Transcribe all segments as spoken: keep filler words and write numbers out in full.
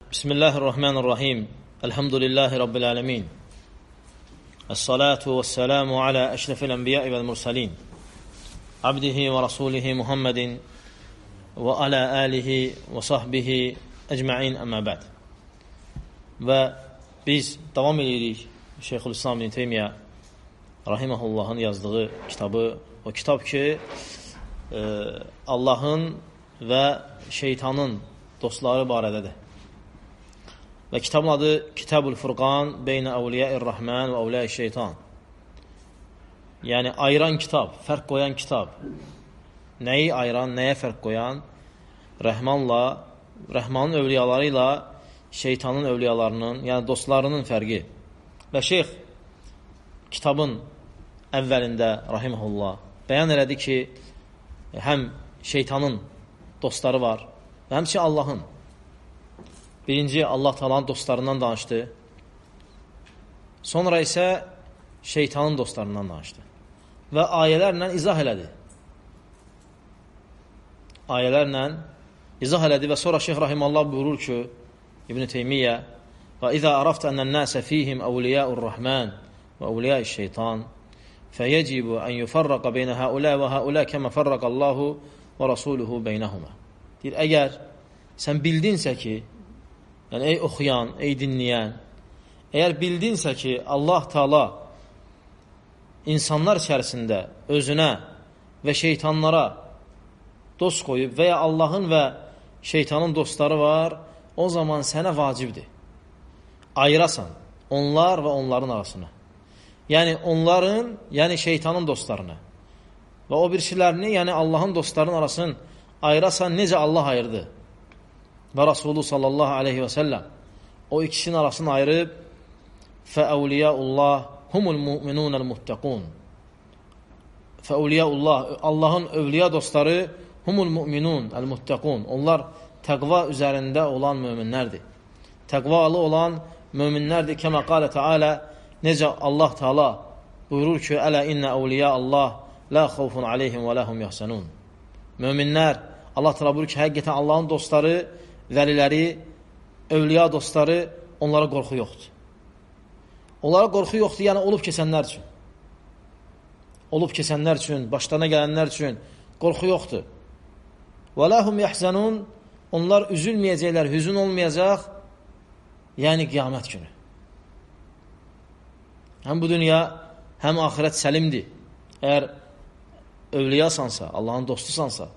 Bismillahirrahmanirrahim. Elhamdülillahi Rabbil alemin. Es-salatu vesselamu ala eşrefil enbiya'i vel mursalin. Abdihi ve rasulihi Muhammedin ve ala alihi ve sahbihi ecma'in əmmə bəd. Və biz davam edirik Şeyxülislam ibn Teymiyyə rahimehullahın yazdığı kitabı. O kitab ki e, Allahın və şeytanın dostları barədədir. Və kitabın adı Kitabul Furqan Beynə Əvliyə-ir Rəhmən və Əvliyə-i Şeytan. Yəni, ayıran kitab, fərq qoyan kitab. Nəyi ayıran, nəyə fərq qoyan? Rəhmanla, Rəhmanın övliyaları ilə şeytanın övliyalarının, yəni dostlarının fərqi. Və şeyx kitabın əvvəlində, rahiməhullah, bəyan elədi ki, həm şeytanın dostları var və həmçinin Allahın. Birinci, Allah Taala'nın dostlarından danışdı. Sonra isə şeytanın dostlarından danışdı. Və ayələrlə izah elədi. Ayələrlə izah elədi və sonra Şeyx Rahimallah buyurur ki, İbn-i Teymiyyə və İzə ərəftə ənən-nəsə fihim əvliyəur rəhmən və əvliyəi şeytan fəyəcibu ən yufarraqə beynə həulə və həulə kəmə fərraqəllahu və rasuluhu beynəhumə. Deyir, əgər sən bildinsə ki, yəni, ey oxuyan, ey dinləyən, əgər bildinsə ki, Allah Taala insanlar içərisində özünə və şeytanlara dost qoyub və ya Allahın və şeytanın dostları var, o zaman sənə vacibdir. Ayırasan onlar və onların arasını. Yəni, onların, yəni şeytanın dostlarını və o birisilərini, yəni Allahın dostlarının arasını ayırasan, necə Allah ayırdı? Və Rasulü sallallahu aleyhi və səlləm o ikisinin arasını ayırıb fəəvliyaullah humul mu'minunəl muttəqun fəəvliyaullah Allahın övliya dostları humul mu'minun əl-muttəqun onlar təqva üzərində olan möminlərdir. Təqvalı olan möminlərdir. Kəmə qalə Teala necə Allah Teala buyurur ki, ələ innə əvliya Allah la xawfun aleyhim və lahum yahsanun. Möminlər, Allah Teala buyurur ki, həqiqətən Allahın dostları, vəliləri, övliya dostları, onlara qorxu yoxdur. Onlara qorxu yoxdur, yəni olub keçənlər üçün. Olub keçənlər üçün, başlarına gələnlər üçün qorxu yoxdur. Və lahum yahzanun, onlar üzülməyəcəklər, hüzün olmayacaq, yəni qiyamət günü. Həm bu dünya, həm axirət səlimdir. Əgər övliyasansa, Allahın dostusansa.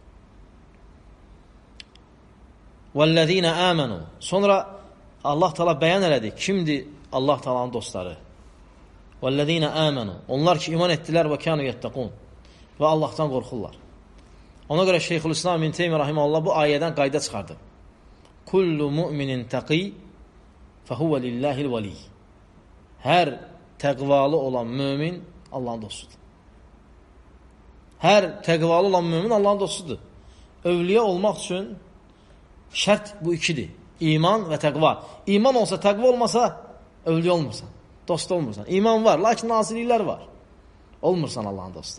وَالَّذ۪ينَ آمَنُوا Sonra Allah Teala bəyan elədi. Kimdir Allah Teala'nın dostları? وَالَّذ۪ينَ آمَنُوا Onlar ki iman etdilər və kânû yettaqûn və Allah'tan qorxurlar. Ona görə Şeyxülislam ibn Teymiyyə rahimehullah bu ayədən qayda çıxardı. Kullu mu'minin taqi fəhuve lillahil vali. Hər təqvalı olan mömin Allahın dostudur. Hər təqvalı olan mömin Allahın dostudur. Övliya olmaq üçün şərt bu ikidir. İman və təqva. İman olsa, təqva olmasa, övliya olmursan. Dost olmursan. İman var, lakin nazirliklər var. Olmursan Allahın dostu.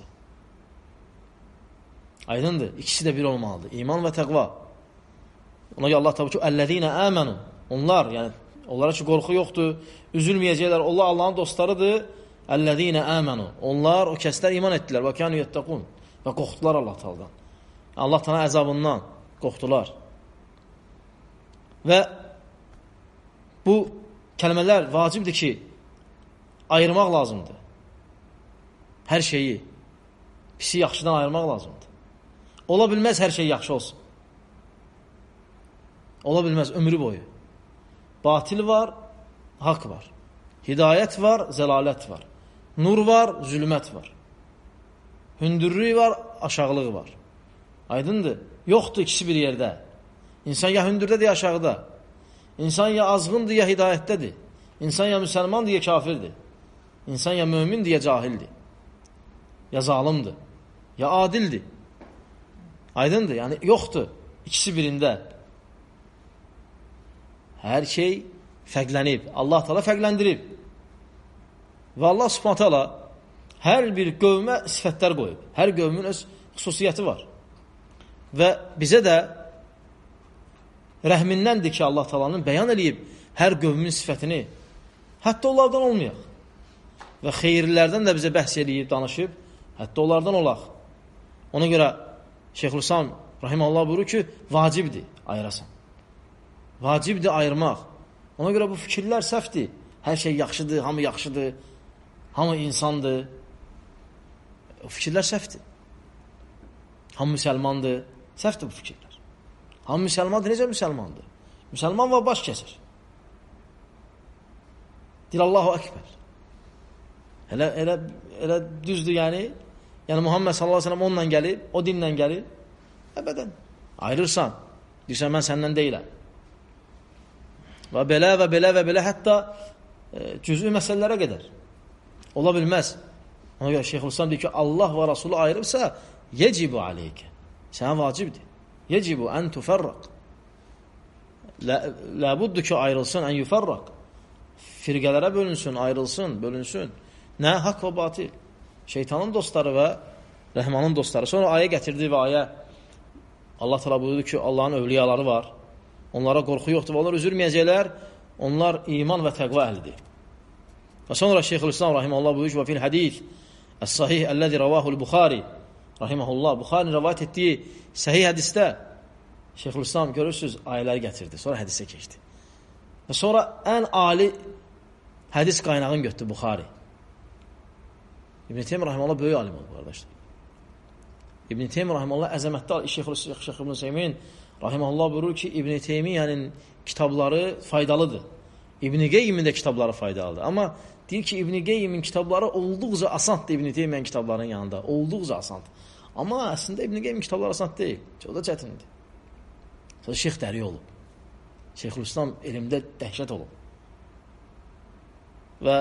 Aydındır. İkisi də bir olmalıdır. İman və təqva. Ona görə Allah tabi ki, əl-ləzīnə əmənu. Onlar, yəni, onlara ki, qorxu yoxdur, üzülməyəcəklər. Allah Allahın dostlarıdır. Əl-ləzīnə əmənu. Onlar, o kəslər iman etdilər. Və kânû yettaqûn. Və qorxdular Allah Taala'dan. Allah Teala əzabından qorxdular. Və bu kəlmələr vacibdir ki, ayırmaq lazımdır. Hər şeyi, pisi yaxşıdan ayırmaq lazımdır. Ola bilməz hər şey yaxşı olsun. Ola bilməz ömrü boyu. Batil var, haqq var. Hidayət var, zəlalət var. Nur var, zülmət var. Hündürlük var, aşağılığı var. Aydındır. Yoxdur ikisi bir yerdə. İnsan ya hündürdədir, ya aşağıda. İnsan ya azğındır, ya hidayətdədir. İnsan ya müsəlmandır, ya kafirdir. İnsan ya mömindir, ya cahildir. Ya zalimdir, ya adildir. Aydındır, yəni yoxdur. İkisi birində. Hər şey fərqlənib. Allah Teala fərqləndirib. Və Allah Subhanahu Taala hər bir qövmə sifətlər qoyub. Hər qövmün öz xüsusiyyəti var. Və bizə də rəhmindəndir ki, Allah Taala'nın bəyan edib hər qövmün sifətini. Hətta onlardan olmayaq. Və xeyirlərdən də bizə bəhs edib, danışıb, hətta onlardan olaq. Ona görə Şeyxülislam rahimehullah buyurur ki, vacibdir ayırasan. Vacibdir ayırmaq. Ona görə bu fikirlər səhvdir. Hər şey yaxşıdır, hamı yaxşıdır, hamı insandır. O fikirlər səhvdir. Hamı müsəlmandır. Səhvdir bu fikirlər. Hamı müsəlmandır, necə müsəlmandır? Müsəlman və baş kəsir. Deyir Allahu Ekber. Elə, elə, elə düzdür yəni. Yəni Muhammed sallallahu aleyhi ve sellem onunla gəlib, o dinlə gəlib. Əbədən. Ayrırsan. Deyirsən, mən səndən deyiləm. Və belə və belə və belə hətta e, cüz'i məsələlərə qədər. Ola bilməz. Ona görə Şeyxülislam deyir ki, Allah və Rasulü ayrıbsa, yecibu aleyke. Sənə vacibdir. Yecibu ən tüfərraq. Ləbuddur ki, ayrılsın, ən yüfərraq. Firqələrə bölünsün, ayrılsın, bölünsün. Nə? Haqq və batil. Şeytanın dostları və rəhmanın dostları. Sonra ayə gətirdi və ayə Allah Teala buyurdu ki, Allahın övliyaları var. Onlara qorxu yoxdur və onlar üzülməyəcəklər. Onlar iman və təqva əhlidir. Və sonra Şeyxülislam rahimehullah buyurur ki, və fil hadis es-sahih əlləzi rəvahul Buxari rahimehullah, Buxarinin rivayət etdiyi səhih hədisdə Şeyxülislam görürsünüz ayələri gətirdi. Sonra hədisə keçdi. Və sonra ən ali hədis qaynağını götürdü Buxari. İbn Teymiyyə rahimehullah böyük alim oldu qardaşlar. İbn Teymiyyə rahimehullah əzəmətli Şeyx Şeyx İbn Seymin rahimehullah buyurur ki, İbn Teymiyyənin kitabları faydalıdır. İbn Qeyyimin də kitabları faydalıdır. Amma deyir ki, İbn Qeyyimin kitabları olduqca asandır İbn Teymiyyənin kitablarının yanında. Olduqca asandır. Amma əslində İbn Qeyyimin kitabları asan deyil. Çox da çətindir. Sonra Şeyx dəri olub. Şeyxülislam elmdə dəhşət olub. Və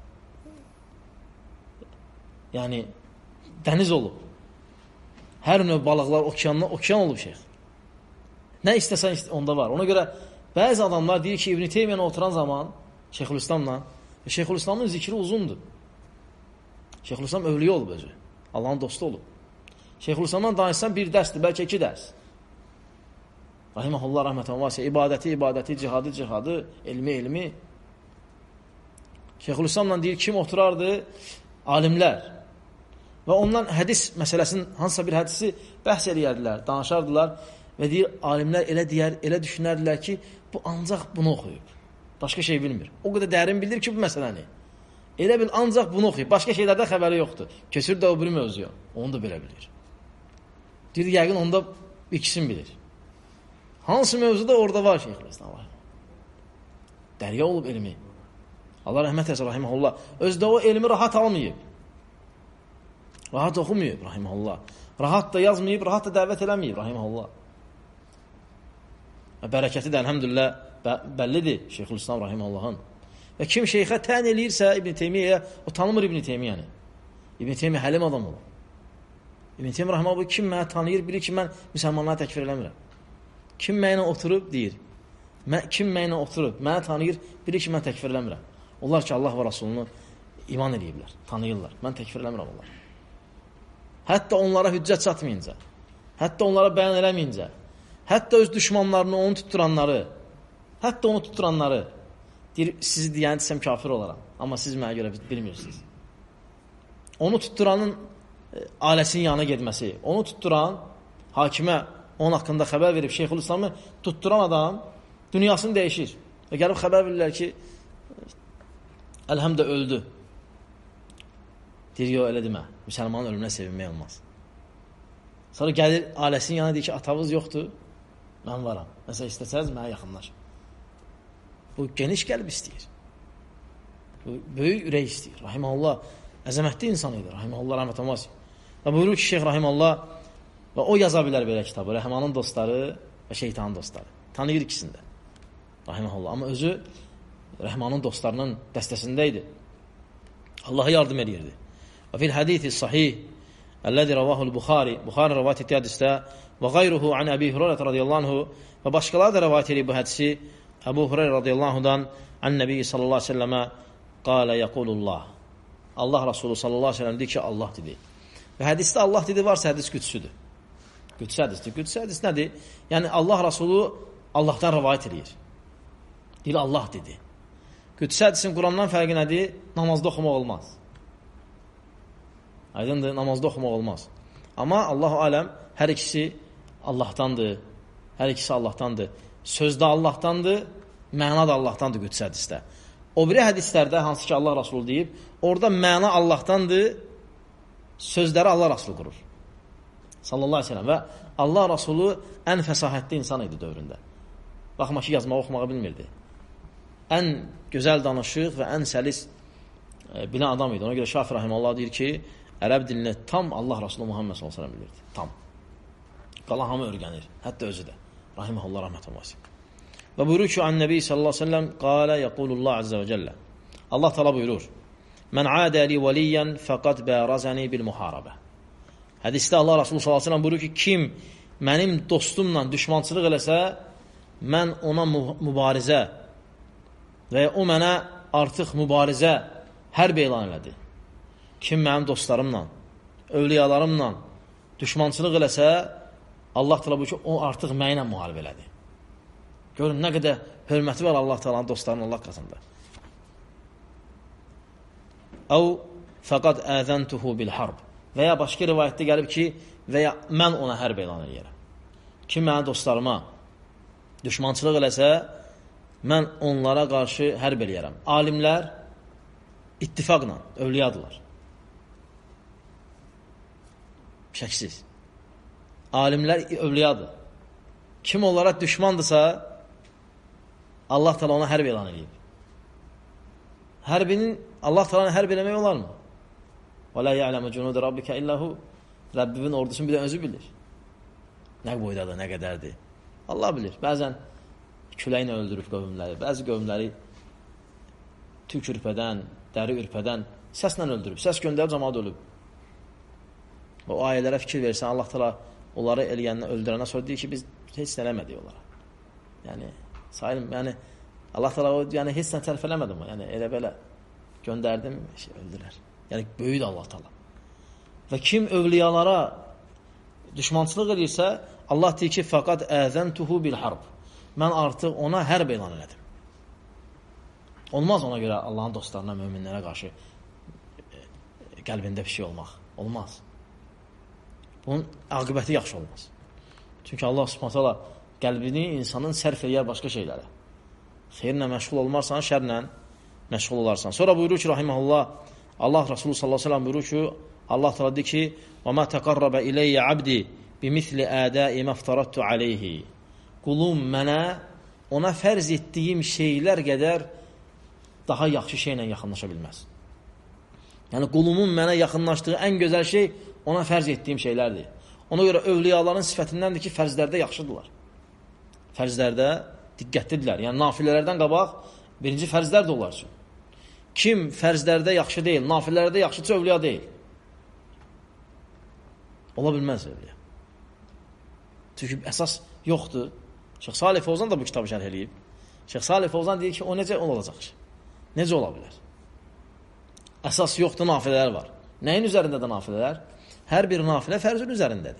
yəni dəniz olub. Hər növ balıqlar okeanla okean olub şeyx. Nə istəsən onda var. Ona görə bəzi adamlar deyir ki, İbn Teymiyyəyə oturan zaman Şeyxülislamla, Şeyxülislamın zikri uzundur. Şeyxülislam övliyə olub özü. Allahın dostu olub. Şeyxülislamdan danışsan bir dərsdir, bəlkə iki dərs. Rahiməhullah rəhmətən vasiyə, ibadəti, ibadəti, cihadı, cihadı, elmi, elmi. Şeyxülislamla deyir, kim oturardı? Alimlər. Və ondan hədis məsələsinin hansısa bir hədisi bəhs eləyərdilər, danışardılar və deyir, alimlər elə deyər, elə düşünərdilər ki, bu ancaq bunu oxuyub. Başqa şey bilmir. O qədər dərin bilir ki, bu məsələni. Elə bil, ancaq bunu oxuyub. Başqa şeylərdən xəbəri yoxdur. Köçür də o biri mövzuya. Onu da belə bilir. Deyir, yəqin onda ikisini bilir. Hansı mövzuda orada var Şeyxülislam var. Dərya olub elmi. Allah rəhmət etsin rahimehullah. Özdə o elmi rahat almayıb. Rahat oxumayıb rahimehullah. Rahat da yazmayıb, rahat da dəvət eləməyib rahimehullah. Bərəkəti də elhamdülillah bəllidir Şeyxülislam rahimehullahın. Və kim şeyxə tən eləyirsə İbn Teymiyyəyə, o tanımır İbn Teymiyyəni. İbn Teymiyyə həlim adam olur. İbn Teymiyyə rahimehullah bu kim məni tanıyır, bilir ki, mən müsəlmanları təkfir eləmirəm. Kim mənə oturub deyir. Mən, kim mənə oturub, mənə tanıyır, bilir ki, mən təkfir eləmirəm. Onlar ki, Allah və Rasulunu iman eləyiblər, tanıyırlar. Mən təkfir eləmirəm onlar. Hətta onlara hüccət çatmayınca, hətta onlara bəyan eləməyincə, hətta öz düşmanlarını, onu tutturanları, hətta onu tutturanları deyir, sizi deyən desəm kafir olaram. Amma siz mənə görə bilmirsiniz. Onu tutturanın ailəsinin yanına getməsi, onu tutturan hakimə onun haqqında xəbər verib Şeyxülislamı tutturan adam dünyasını dəyişir. Və gəlib xəbər verirlər ki, əlhəmdə öldü. Deyir, yox, elə demə. Müsəlmanın ölümünə sevinmək olmaz. Sonra gəlir ailəsinin yanına deyir ki, atavız yoxdur, mən varam. Məsələn, istəsəniz mənə yaxınlar. Bu geniş qəlb istəyir. Bu böyük ürək istəyir. Rahiməhullah əzəmətli insan idi. Rahiməhullah rəhmətən vasiyə. Və buyurur ki, Şeyx Rahiməhullah və o yaza bilər belə kitabı. Rəhmanın dostları və şeytanın dostları. Tanıyır ikisində. Rahiməhullah. Amma özü Rəhmanın dostlarının dəstəsində idi. Allaha yardım edirdi. Və fil hadithi sahih əlləzi rəvahul Buxari, Buxari rəvayət etdiyi hədisdə və qayruhu an Əbi Hüreyrə radiyallahu anhu və başqaları da rəvayət edir bu hədisi Əbu Hüreyrə radiyallahu anhudan an Nəbi sallallahu aleyhi ve sellemə qalə yəqulullah. Allah Rasulü sallallahu aleyhi ve sellem deyir ki, Allah dedi. Və hədisdə Allah dedi varsa hədis qüdsüdür. Qüdsə hədisdir. Qüdsə hədis nədir? Yəni Allah Rasulü Allahdan rivayət edir. Deyir, Allah dedi. Qüdsi hədisin Qurandan fərqi nədir? Namazda oxumaq olmaz. Aydındır, namazda oxumaq olmaz. Amma Allah-u aləm hər ikisi Allahdandır. Hər ikisi Allahdandır. Sözdə Allahdandır, məna da Allahdandır qüdsi hədisdə. O biri hədislərdə, hansı ki Allah Rasulü deyib, orada məna Allahdandır, sözləri Allah Rasulü qurur. Sallallahu aleyhi ve sellem. Və Allah Rasulü ən fəsahətli insan idi dövründə. Baxma ki, yazmağı, oxumağı bilmirdi. Ən gözəl danışıq və ən səlis e, bilən adam idi. Ona görə Şafi Rahiməllah deyir ki, ərəb dilini tam Allah Rasulü Muhammed sallallahu aleyhi ve sellem bilirdi. Tam. Qalan hamı örgənir. Hətta özü də. Rahiməhullah rəhmət olmasın. Və buyurur ki, an Nəbi sallallahu aleyhi ve sellem qalə yəqulullah azze və cəllə. Allah təala buyurur. Mən adə li valiyyən fəqad bərazəni bil muharabə. Hədisdə Allah Rasulü sallallahu aleyhi ve sellem buyurur ki, kim mənim dostumla düşmançılıq eləsə, mən ona mübarizə və ya o mənə artıq mübarizə hərb elan elədi. Kim mənim dostlarımla, övliyalarımla düşmançılıq eləsə, Allah təala buyurur ki, o artıq mənimlə müharibə elədi. Görün, nə qədər hörməti var Allah təalanın dostlarının Allah qatında. Əv fəqad əzəntuhu bil harb. Və ya başqa rivayətdə gəlib ki, və ya mən ona hərb elan edərəm. Kim mənim dostlarıma düşmançılıq eləsə, mən onlara qarşı hərb eləyərəm. Alimlər ittifaqla övliyadılar. Şəksiz. Alimlər övliyadır. Kim onlara düşmandırsa, Allah təala ona hərb elan edib. Hərbinin Allah təala hərb eləmək olar mı? Və la ya'lamu cunuda rabbika illahu. Rəbbinin ordusunu bir də özü bilir. Nə boydadır, nə qədərdir. Allah bilir. Bəzən küləklə öldürüb qövmləri, bəzi qövmləri tük ürpədən, dəri ürpədən səslə öldürüb. Səs göndərib cəmaət ölüb. Və o ayələrə fikir versən, Allah təala onları eləyəndən, öldürəndən sonra deyir ki, biz heç nə eləmədik onlara. Yəni, sayılım, yəni, Allah təala o, yəni, heç nə tərif eləmədim. Yəni, elə belə göndərdim, şey, öldürər. Yəni, böyüdür Allah təala. Və kim övliyalara düşmançılıq edirsə, Allah deyir ki, fəqad əzəntuhu bil harb. Mən artıq ona hərb elan elədim. Olmaz ona görə Allahın dostlarına, möminlərə qarşı qəlbində bir şey olmaq. Olmaz. Bunun aqibəti yaxşı olmaz. Çünki Allah subhanahu taala qəlbini insanın sərf eləyər başqa şeylərə. Xeyirlə məşğul olmarsan, şərlə məşğul olarsan. Sonra buyurur ki, rahiməhullah, Allah Rasulü sallallahu aleyhi ve sellem buyurur ki, Allah təala deyir ki, və mə təqarrabə iləyyə abdi bimisli ədəi məftarattu aleyhi. Qulum mənə ona fərz etdiyim şeylər qədər daha yaxşı şeylə yaxınlaşa bilməz. Yəni, qulumun mənə yaxınlaşdığı ən gözəl şey ona fərz etdiyim şeylərdir. Ona görə övliyaların sifətindəndir ki, fərzlərdə yaxşıdırlar. Fərzlərdə diqqətlidirlər. Yəni, nafilələrdən qabaq birinci fərzlər də olar üçün. Kim fərzlərdə yaxşı deyil, nafilələrdə yaxşıca övliya deyil. Ola bilməz övliya. Çünki əsas yoxdur. Şeyx Salih Fovzan da bu kitabı şərh eləyib. Şeyx Salih Fovzan deyir ki, o necə olacaq? Necə ola bilər? Əsas yoxdur, nafilələr var. Nəyin üzərindədir nafilələr? Hər bir nafilə fərzün üzərindədir.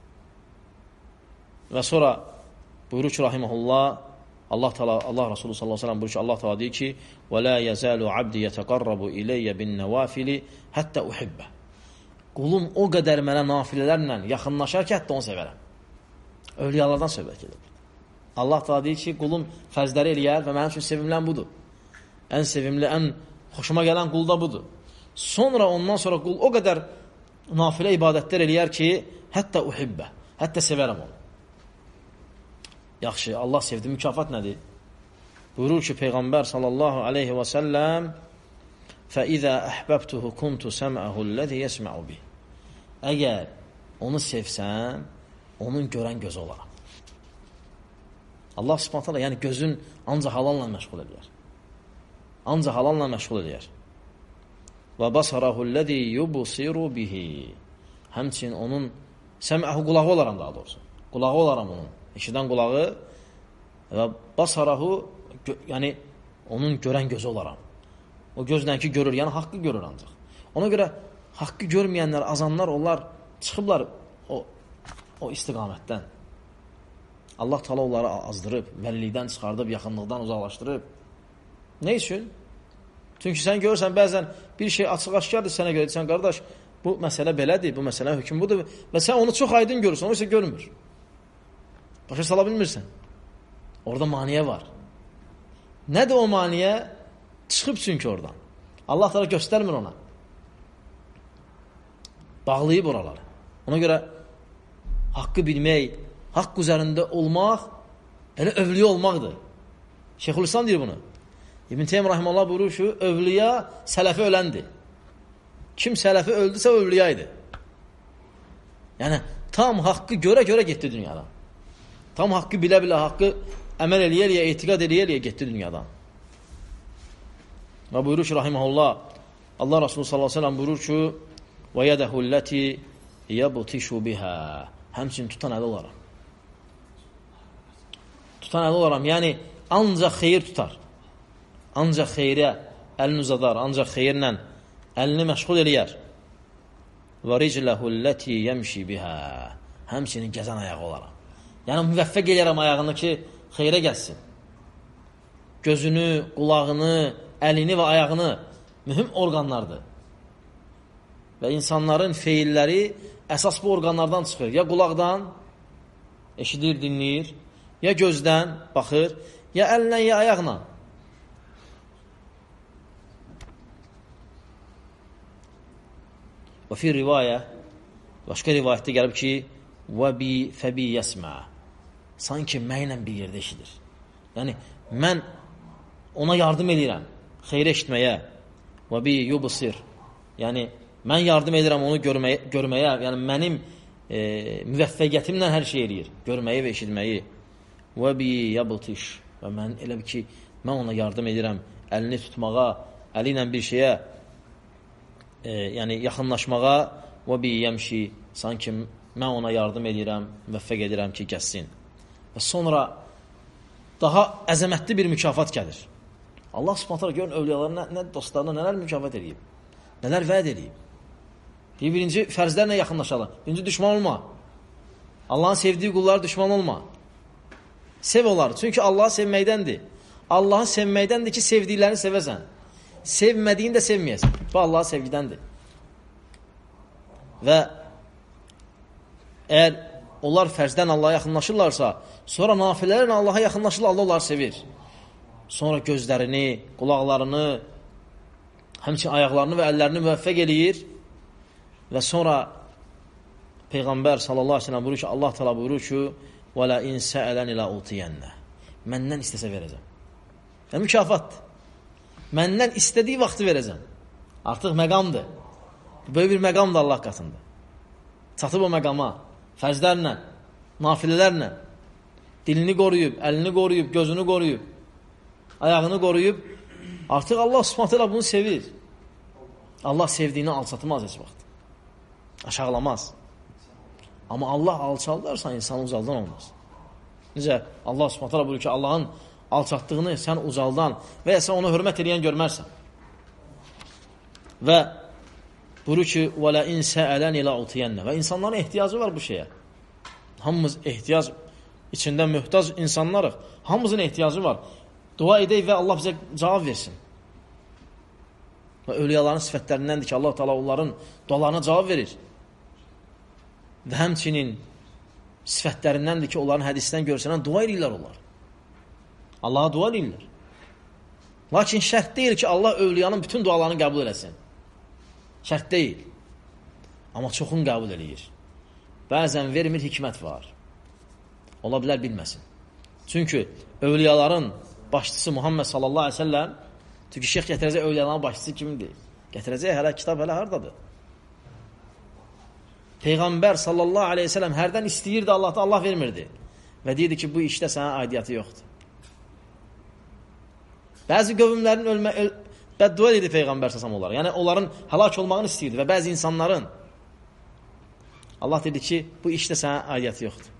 Və sonra buyurur ki, rahiməhullah, Allah Teala, Allah Resulü sallallahu aleyhi ve sellem buyurur ki, Allah Teala deyir ki, və la yazalu abdi yetaqarrabu ileyyə bin nawafili hatta uhibbe. Qulum o qədər mənə nafilələrlə yaxınlaşar ki, hətta onu sevərəm. Övliyalardan söhbət gedir. Allah Teala deyir ki, qulum fərzləri eləyər və mənim üçün sevimlən budur. Ən sevimli, ən xoşuma gələn qul da budur. Sonra ondan sonra qul o qədər nafilə ibadətlər eləyər ki, hətta uhibbə, hətta sevərəm onu. Yaxşı, Allah sevdi, mükafat nədir? Buyurur ki, Peyğəmbər sallallahu aleyhi və səlləm فَإِذَا أَحْبَبْتُهُ كُنْتُ سَمْعَهُ الَّذِي يَسْمَعُ بِهِ. Əgər onu sevsən, onun görən gözü olaram. Allah subhanahu taala, yəni gözün ancaq halalla məşğul edir. Ancaq halalla məşğul edir. Və basarahu allazi yubsiru bihi. Həmçinin onun səm'əhu qulağı olaram daha doğrusu. Qulağı olaram onun. Eşidən qulağı və basarahu yəni onun görən gözü olaram. O gözlə ki görür, yəni haqqı görür ancaq. Ona görə haqqı görməyənlər, azanlar, onlar çıxıblar o o istiqamətdən. Allah Taala onları azdırıb, vəlilikdən çıxardıb, yaxınlıqdan uzaqlaşdırıb. Nə üçün? Çünki sən görürsən, bəzən bir şey açıq-aşkardır sənə görə. Sən, qardaş, bu məsələ belədir, bu məsələ hökm budur. Və sən onu çox aydın görürsən, o isə görmür. Başa sala bilmirsən. Orada maniyə var. Nədir o maniyə? Çıxıb çünki oradan. Allah Taala göstərmir ona. Bağlayıb oraları. Ona görə haqqı bilmək, haqq üzərində olmaq, elə övliya olmaqdır. Şeyxülislam deyir bunu. İbn Teymiyyə rahimehullah buyurur ki, övliya sələfi öləndir. Kim sələfi öldüsə övliya idi. Yəni tam haqqı görə-görə getdi dünyadan. Tam haqqı bilə-bilə, haqqı əməl eləyə-eləyə, etiqad eləyə-eləyə getdi dünyadan. Və buyurur ki, rahimehullah, Allah Resulü sallallahu əleyhi və səlləm buyurur ki, və yədəhu ləti yəbtishu bihə. Həmçinin tutan əli olaram. Tutan əli olaram, yəni ancaq xeyir tutar. Ancaq xeyrə əlini uzadar, ancaq xeyirlə əlini məşğul eləyər. Və ricləhu ləti yəmşi bihə. Həmçinin gəzən ayağı olaram. Yəni müvəffəq eləyərəm ayağını ki, xeyrə gəlsin. Gözünü, qulağını, əlini və ayağını mühüm orqanlardır. Və insanların feilləri əsas bu orqanlardan çıxır. Ya qulaqdan eşidir, dinləyir, ya gözdən baxır, ya əllə, ya ayaqla. Və fi rivayə, başqa rivayətdə gəlib ki, və bi fəbi yəsmə. Sanki mənlə bir yerdə eşidir. Yəni, mən ona yardım edirəm, xeyrə eşitməyə. Və bi yubsir. Yəni, mən yardım edirəm onu görməyə, görməyə, yəni mənim e, müvəffəqiyyətimlə hər şey eləyir. Görməyi və eşitməyi. Və bi yabtiş. Və mən elə ki, mən ona yardım edirəm əlini tutmağa, əli ilə bir şeyə e, yəni yaxınlaşmağa. Və bi yəmşi. Sanki mən ona yardım edirəm, müvəffəq edirəm ki, gəzsin. Və sonra daha əzəmətli bir mükafat gəlir. Allah subhanətə görün, övliyaları nə, nə dostlarına nələr mükafat edib, nələr vəd edib. Deyir, birinci fərzlərlə yaxınlaşalım. Birinci düşman olma. Allahın sevdiyi qulları düşman olma. Sev onları. Çünki Allahı sevməkdəndir. Allahı sevməkdəndir ki, sevdiklərini sevəsən. Sevmədiyini də sevməyəsən. Bu Allahı sevgidəndir. Və əgər onlar fərzdən Allaha yaxınlaşırlarsa, sonra nafilələrlə Allaha yaxınlaşırlar, Allah onları sevir. Sonra gözlərini, qulaqlarını, həmçinin ayaqlarını və əllərini müvəffəq eləyir. Və sonra Peyğəmbər sallallahu aleyhi ve sellem buyurur ki, Allah təala buyurur ki, وَلَا اِنْ سَأَلَنِ لَا اُوْتِيَنَّ. Məndən istəsə verəcəm. Yəni mükafatdır. Məndən istədiyi vaxtı verəcəm. Artıq məqamdır. Böyük bir məqamdır Allah qatında. Çatıb o məqama, fərzlərlə, nafilələrlə, dilini qoruyub, əlini qoruyub, gözünü qoruyub, ayağını qoruyub, artıq Allah subhanət hələ bunu sevir. Allah sevdiyini alçatmaz heç vaxt. Aşağılamaz. Amma Allah alçaldarsa insan uzaldan olmaz. Necə? Allah subhanət hələ buyurur ki, Allahın alçatdığını sən uzaldan və ya sən ona hörmət edən görmərsən. Və buyurur ki, وَلَا اِنْ سَأَلَنِ لَا اُتِيَنَّ. Və insanların ehtiyacı var bu şeyə. Hamımız ehtiyac içində mühtac insanlarıq. Hamımızın ehtiyacı var. Dua edək və Allah bizə cavab versin. Və övliyaların sifətlərindəndir ki, Allah Teala onların dualarına cavab verir. Və həmçinin sifətlərindəndir ki, onların hədisdən görsənən dua edirlər onlar. Allaha dua edirlər. Lakin şərt deyil ki, Allah övliyanın bütün dualarını qəbul eləsin. Şərt deyil. Amma çoxun qəbul eləyir. Bəzən vermir, hikmət var. Ola bilər, bilməsin. Çünki övliyaların başçısı Muhammed sallallahu aleyhi ve sellem, çünki şeyx gətirəcək övliyaların başçısı kimdir? Gətirəcək, hələ kitab hələ haradadır? Peyğəmbər sallallahu aleyhi ve sellem hərdən istəyirdi Allah'tan, Allah vermirdi. Və deyirdi ki, bu işdə sənə aidiyyatı yoxdur. Bəzi qövmlərin ölmə, öl, bəddua edirdi Peyğəmbər səsəm onlara. Yəni, onların həlak olmağını istəyirdi və bəzi insanların Allah dedi ki, bu işdə sənə aidiyyatı yoxdur.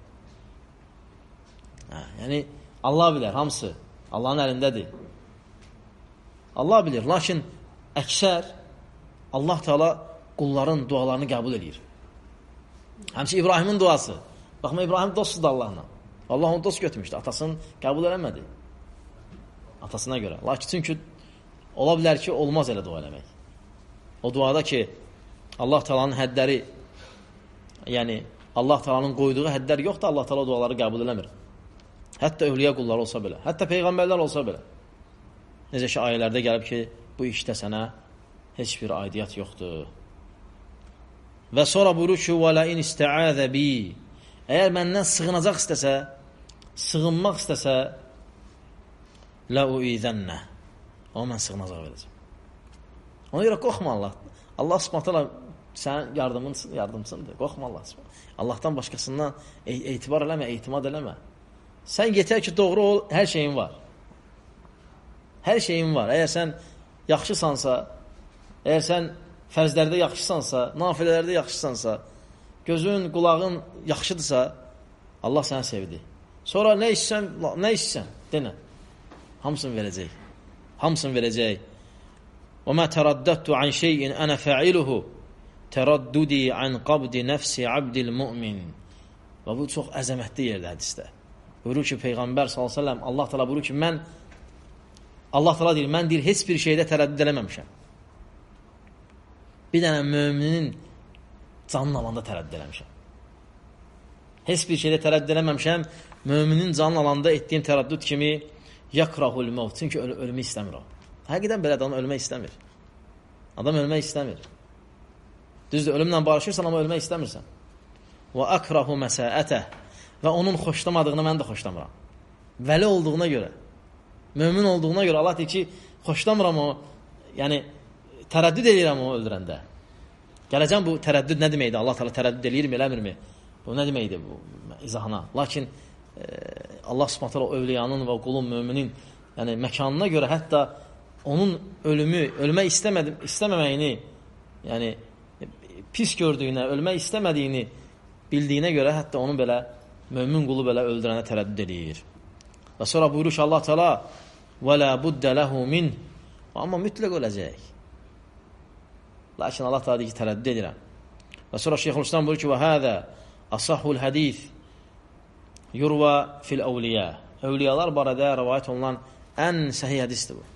Hə, yəni, Allah bilər, hamısı Allahın əlindədir. Allah bilir, lakin əksər Allah Teala qulların dualarını qəbul edir. Həmçə İbrahimin duası. Baxma, İbrahim dostsudur Allahla. Allah onu dost götürmüşdü. Atasını qəbul eləmədi. Atasına görə. Lakin çünki ola bilər ki, olmaz elə dua eləmək. O duada ki, Allah Taala'nın hədləri, yəni Allah Taala'nın qoyduğu hədlər yoxdur, Allah Taala duaları qəbul eləmir. Hətta övliya qulları olsa belə, hətta peyğəmbərlər olsa belə. Necə ki, ayələrdə gəlib ki, bu işdə sənə heç bir aidiyyat yoxdur. Və sonra buyurur ki, وَلَا اِنْ اِسْتَعَاذَ بِي Əgər məndən sığınacaq istəsə, sığınmaq istəsə, لَاُئِذَنَّ O, mən sığınacaq verəcəm. Ona görə qorxma Allah. Allah subhanətələ sənin yardımcısın, yardımcısındır. Qorxma Allah subhanətələ. Allahdan başqasından etibar eləmə, etimad eləmə. Sən yetər ki, doğru ol, hər şeyin var. Hər şeyin var. Əgər sən yaxşısansa, əgər sən fərzlərdə yaxşısansa, nafilələrdə yaxşısansa, gözün, qulağın yaxşıdırsa, Allah səni sevdi. Sonra nə istsən, nə istsən, denə. Hamısını verəcək. Hamısını verəcək. وَمَا تَرَدَّدْتُ عَنْ شَيْءٍ أَنَا فَعِلُهُ تَرَدُّدِي عَنْ قَبْدِ نَفْسِ عَبْدِ الْمُؤْمِنِ Və bu çox əzəmətli yerdə hədisdə. Buyurur ki, Peyğəmbər sallallahu əleyhi və səlləm, Allah Teala buyurur ki, mən Allah Teala deyir, mən deyir, heç bir şeydə tərəddüd eləməmişəm. Bir dənə möminin canın alanda tərəddüd eləmişəm. Heç bir şeydə tərəddüd eləməmişəm. Möminin canın alanda etdiyim tərəddüd kimi yakrahul mevt. Çünki öl ölümü istəmir o. Həqiqətən belə adam ölmək istəmir. Adam ölmək istəmir. Düzdür, ölümlə barışırsan, amma ölmək istəmirsən. Və akrahu məsəətə və onun xoşlamadığını mən də xoşlamıram. Vəli olduğuna görə, mömin olduğuna görə Allah deyir ki, xoşlamıram o, yəni tərəddüd edirəm o öldürəndə. Gələcəm bu tərəddüd nə deməkdir? Allah Teala tərəddüd eləyirmi, eləmirmi? Bu nə deməkdir bu izahına? Lakin e, Allah Subhanahu taala övliyanın və qulun, möminin yəni məkanına görə hətta onun ölümü, ölmək istəmədim, istəməməyini, yəni pis gördüyünə, ölmək istəmədiyini bildiyinə görə hətta onu belə mömin qulu belə öldürənə tərəddüd eləyir. Və sonra buyurur ki, Allah Teala وَلَا بُدَّ لَهُ مِنْ Amma mütləq öləcək. Lakin Allah Teala deyir ki, tərəddüd edirəm. Və sonra Şeyxülislam buyurur ki, وَهَذَا أَصَحُ الْحَدِيثِ يُرْوَى فِي الْأَوْلِيَا Övliyalar barədə rəvayət olunan ən səhih hədisdir bu.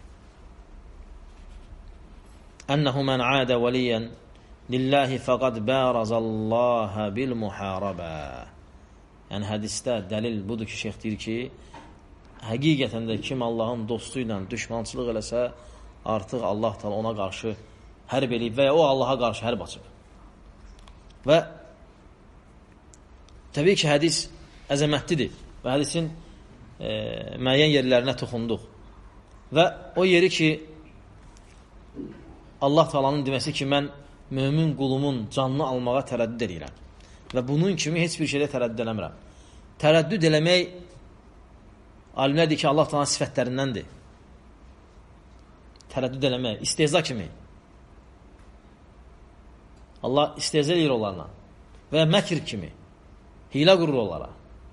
أَنَّهُ مَنْ عَادَ وَلِيًّا لِلَّهِ فَقَدْ بَارَزَ اللّٰهَ بِالْمُحَارَبَةِ Yəni hədisdə dəlil budur ki, şeyx deyir ki, həqiqətən də kim Allahın dostu ilə düşmançılıq eləsə, artıq Allah Teala ona qarşı hərb eləyib və ya o Allaha qarşı hərb açıb. Və təbii ki, hədis əzəmətlidir və hədisin e, müəyyən yerlərinə toxunduq. Və o yeri ki, Allah Teala'nın deməsi ki, mən mömin qulumun canını almağa tərəddüd edirəm. Və bunun kimi heç bir şeydə tərəddüd eləmirəm. Tərəddüd eləmək, alimlər deyir ki, Allah Teala'nın sifətlərindəndir. Tərəddüd eləmək, istehza kimi. Allah istehza edir onlarla. Və məkr kimi. Hilə qurur onlara.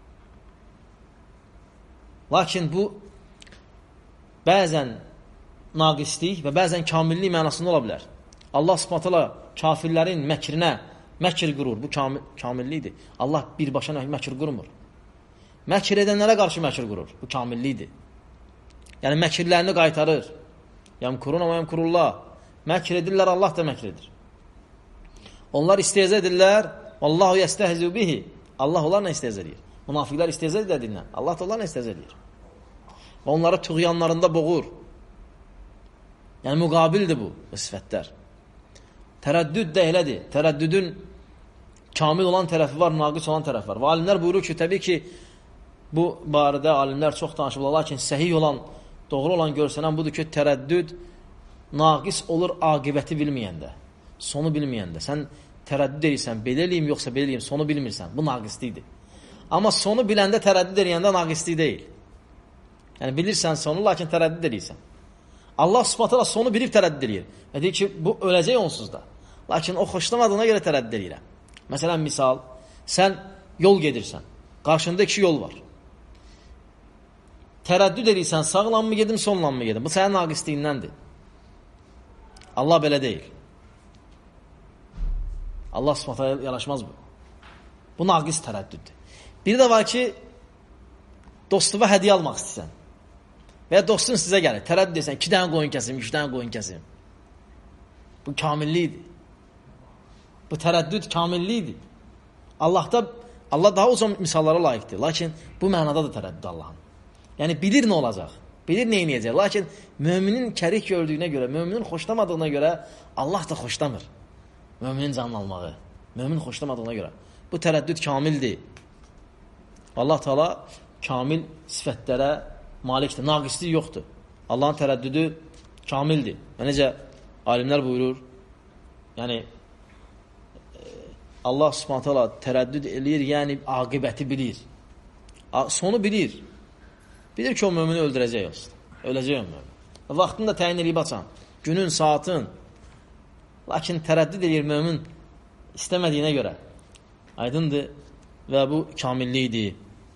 Lakin bu bəzən naqislik və bəzən kamillik mənasında ola bilər. Allah Subhanahu taala kafirlərin məkrinə məkr qurur. Bu kamil, kamillikdir. Allah birbaşa məkr qurmur. Məkr edənlərə qarşı məkr qurur. Bu kamillikdir. Yəni məkirlərini qaytarır. Yəmkuruna və yəmkurullah. Məkr edirlər, Allah da məkr edir. Onlar istehza edirlər. Vallahu yestehzu bihi. Allah onlarla istehza edir. Münafiqlər istehza edir dindən. Allah da onlarla istehza edir. Və onları tuğyanlarında boğur. Yəni müqabildir bu, bu sifətlər. Tərəddüd də elədir. Tərəddüdün kamil olan tərəfi var, naqis olan tərəfi var. Və alimlər buyurur ki, təbii ki, bu barədə alimlər çox danışırlar, lakin səhih olan, doğru olan görsənən budur ki, tərəddüd naqis olur aqibəti bilməyəndə, sonu bilməyəndə. Sən tərəddüd edirsən, belə eləyim, yoxsa belə eləyim, sonu bilmirsən. Bu naqislikdir. Amma sonu biləndə tərəddüd eləyəndə naqislik deyil. Yəni bilirsən sonu, lakin tərəddüd edirsən. Allah Subhanahu taala sonu bilib tərəddüd edir. Və deyir ki, bu öləcək onsuz da. Lakin o xoşlamadığına görə tərəddüd edirəm. Məsələn, misal, sən yol gedirsən. Qarşında iki yol var. Tərəddüd edirsən, sağla mı gedim, sonla mı gedim? Bu sənin naqisliyindəndir. Allah belə deyil. Allah Subhanahu taala yaraşmaz bu. Bu naqis tərəddüddür. Bir də var ki, dostuna hədiyyə almaq istəyirsən. Və ya dostun sizə gəlir, tərəddüd edirsən, iki dənə qoyun kəsim, üç dənə qoyun kəsim. Bu kamillikdir. Bu tərəddüd kamillikdir. Allahda, Allah daha uzun misallara layiqdir. Lakin bu mənada da tərəddüd Allahın. Yəni bilir nə olacaq, bilir nə inəyəcək. Lakin müminin kərik gördüyünə görə, müminin xoşlamadığına görə Allah da xoşlamır. Müminin canını almağı, mümin xoşlamadığına görə. Bu tərəddüd kamildir. Allah Teala kamil sifətlərə malikdir, naqislik yoxdur. Allahın tərəddüdü kamildir. Və necə alimlər buyurur, yəni Allah Subhanahu taala tərəddüd eləyir, yəni aqibəti bilir. Sonu bilir. Bilir ki, o mümini öldürəcək olsun. Öləcək o mümin. Vaxtını da təyin edib açan. Günün, saatın. Lakin tərəddüd edir mümin istəmədiyinə görə. Aydındır və bu kamillikdir.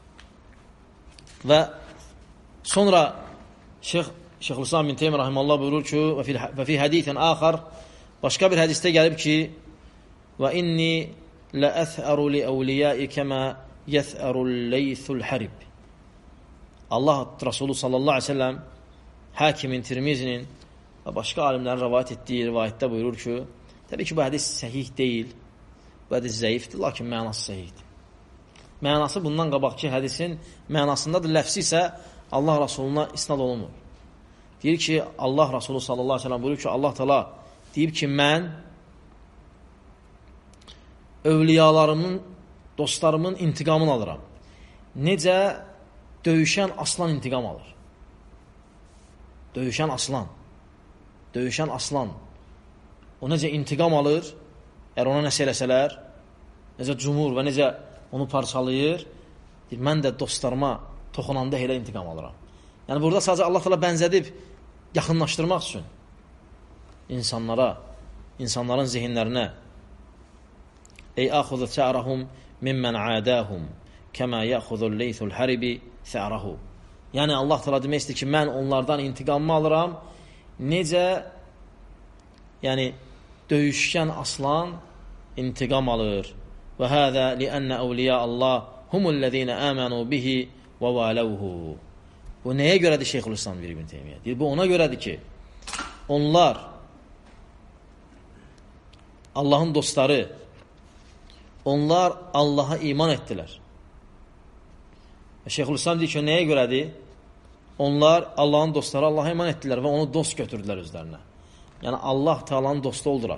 Və sonra Şeyx Şeyxülislam bin Teymiyyə rahimeullah buyurur ki, və fi hadisin axar, başqa bir hədisdə gəlib ki, və inni ləəthəru li əvliyai kəmə yəthərul leythul hərib. Allah Resulü sallallahu aleyhi ve sellem Hakimin, Tirmizinin və başqa alimlərin rivayət etdiyi rivayətdə buyurur ki, təbii ki, bu hədis səhih deyil, bu hədis zəifdir, lakin mənası səhihdir. Mənası bundan qabaqki hədisin mənasındadır, ləfsi isə Allah Rasuluna isnad olunmur. Deyir ki, Allah Rasulü sallallahu aleyhi ve sellem buyurur ki, Allah Teala deyib ki, mən övliyalarımın, dostlarımın intiqamını alıram. Necə döyüşən aslan intiqam alır. Döyüşən aslan. Döyüşən aslan. O necə intiqam alır, əgər ona nəsə eləsələr, necə cumhur və necə onu parçalayır, deyir, mən də dostlarıma toxunanda elə intiqam alıram. Yəni, burada sadəcə Allah Teala bənzədib, yaxınlaşdırmaq üçün insanlara, insanların zihinlərinə ey axudu sə'rahum mimmən ədəhum kəmə yəxudul leythul həribi sə'rahu. Yəni, Allah Teala demək istəyir ki, mən onlardan intiqamımı alıram, necə yəni, döyüşkən aslan intiqam alır. Və həzə liənnə əvliya Allah humullezine əmənu bihi və vələvhu. Bu nəyə görədir Şeyxülislam ibn Teymiyyə? Deyir, bu ona görədir ki, onlar Allahın dostları, onlar Allaha iman etdilər. Və Şeyxülislam deyir ki, nəyə görədir? Onlar Allahın dostları Allaha iman etdilər və onu dost götürdülər özlərinə. Yəni, Allah Teala'nın dostu oldular.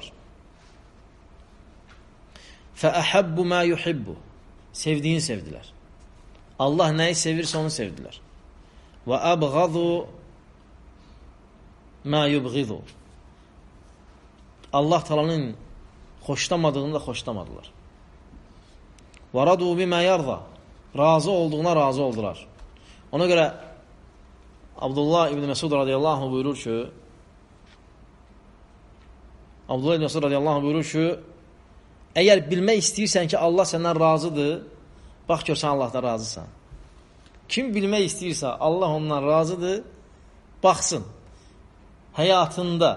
فَأَحَبُّ مَا يُحِبُّ. Sevdiğini sevdiler. Allah neyi sevirse onu sevdiler. وَأَبْغَضُ مَا يُبْغِضُ. Allah Teala'nın hoşlamadığını da hoşlamadılar. وَرَضُوا بِمَا يَرْضَى. Razı olduğuna razı oldular. Ona göre Abdullah İbni Mesud radıyallahu anh buyurur ki, Abdullah İbni Mesud radıyallahu anh buyurur ki, eğer bilmək istəyirsən ki, Allah səndən razıdır, bax gör, sən Allahdan razısan. Kim bilmək istəyirsə, Allah ondan razıdır, baxsın. Həyatında,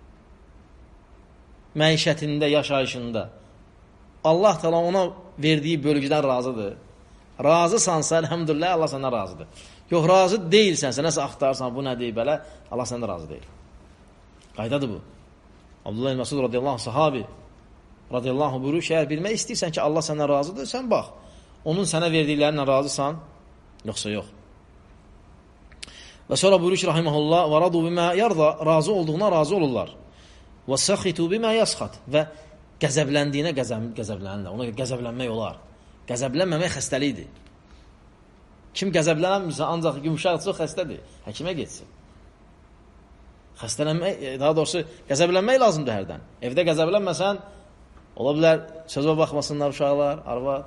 məişətində, yaşayışında Allah Teala ona verdiyi bölgüdən razıdır. Razısansa, elhamdülillah, Allah səndən razıdır. Yox, razı deyilsənsə, nəsə axtarsan, bu nədir belə, Allah səndən razı deyil. Qaydadır bu. Abdullah ibn Mesud radiyallahu anh, sahabi radiyallahu anh buyurur ki, əgər bilmək istəyirsən ki, Allah səndən razıdır, sən bax, onun sənə verdiklərinlə razısan, yoxsa yox. Və sonra buyurur ki, rahiməhullah, və radu bimə yarda, razı olduğuna razı olurlar. Və səxitu bimə yəsxat, və qəzəbləndiyinə qəzəb, qəzəblənirlər. Ona qəzəblənmək olar. Qəzəblənməmək xəstəlikdir. Kim qəzəblənəmirsə, ancaq yumuşaq çox xəstədir. Həkimə getsin. Xəstələnmək, daha doğrusu qəzəblənmək lazımdır hərdən. Evdə qəzəblənməsən, ola bilər, sözə baxmasınlar uşaqlar, arvad.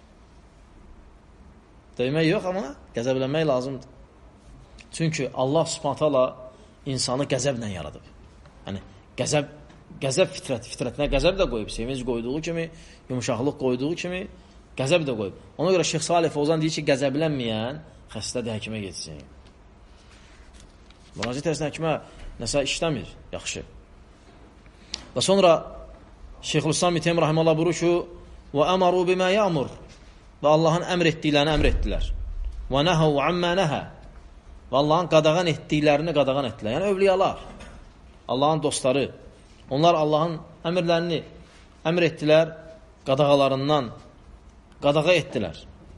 Döymək yox, amma qəzəblənmək lazımdır. Çünki Allah Subhanahu taala insanı qəzəblə yaradıb. Yəni, qəzəb, qəzəb fitrət, fitrətinə qəzəb də qoyub, sevinç qoyduğu kimi, yumuşaqlıq qoyduğu kimi, qəzəb də qoyub. Ona görə Şeyx Salih Fovzan deyir ki, qəzəblənməyən xəstədir, həkimə getsin. Müraciət etsin həkimə, nəsə işləmir, yaxşı. Və sonra Şeyxülislam ibn Teymiyyə rahimehullah buyurur ki, və əmaru bimə ya'mur, və Allahın əmr etdiklərini əmr etdilər. və nəhəv ammə nəhə və Allahın qadağan etdiklərini qadağan etdilər. Yəni övliyalar, Allahın dostları, onlar Allahın əmrlərini əmr etdilər, qadağalarından qadağa etdilər.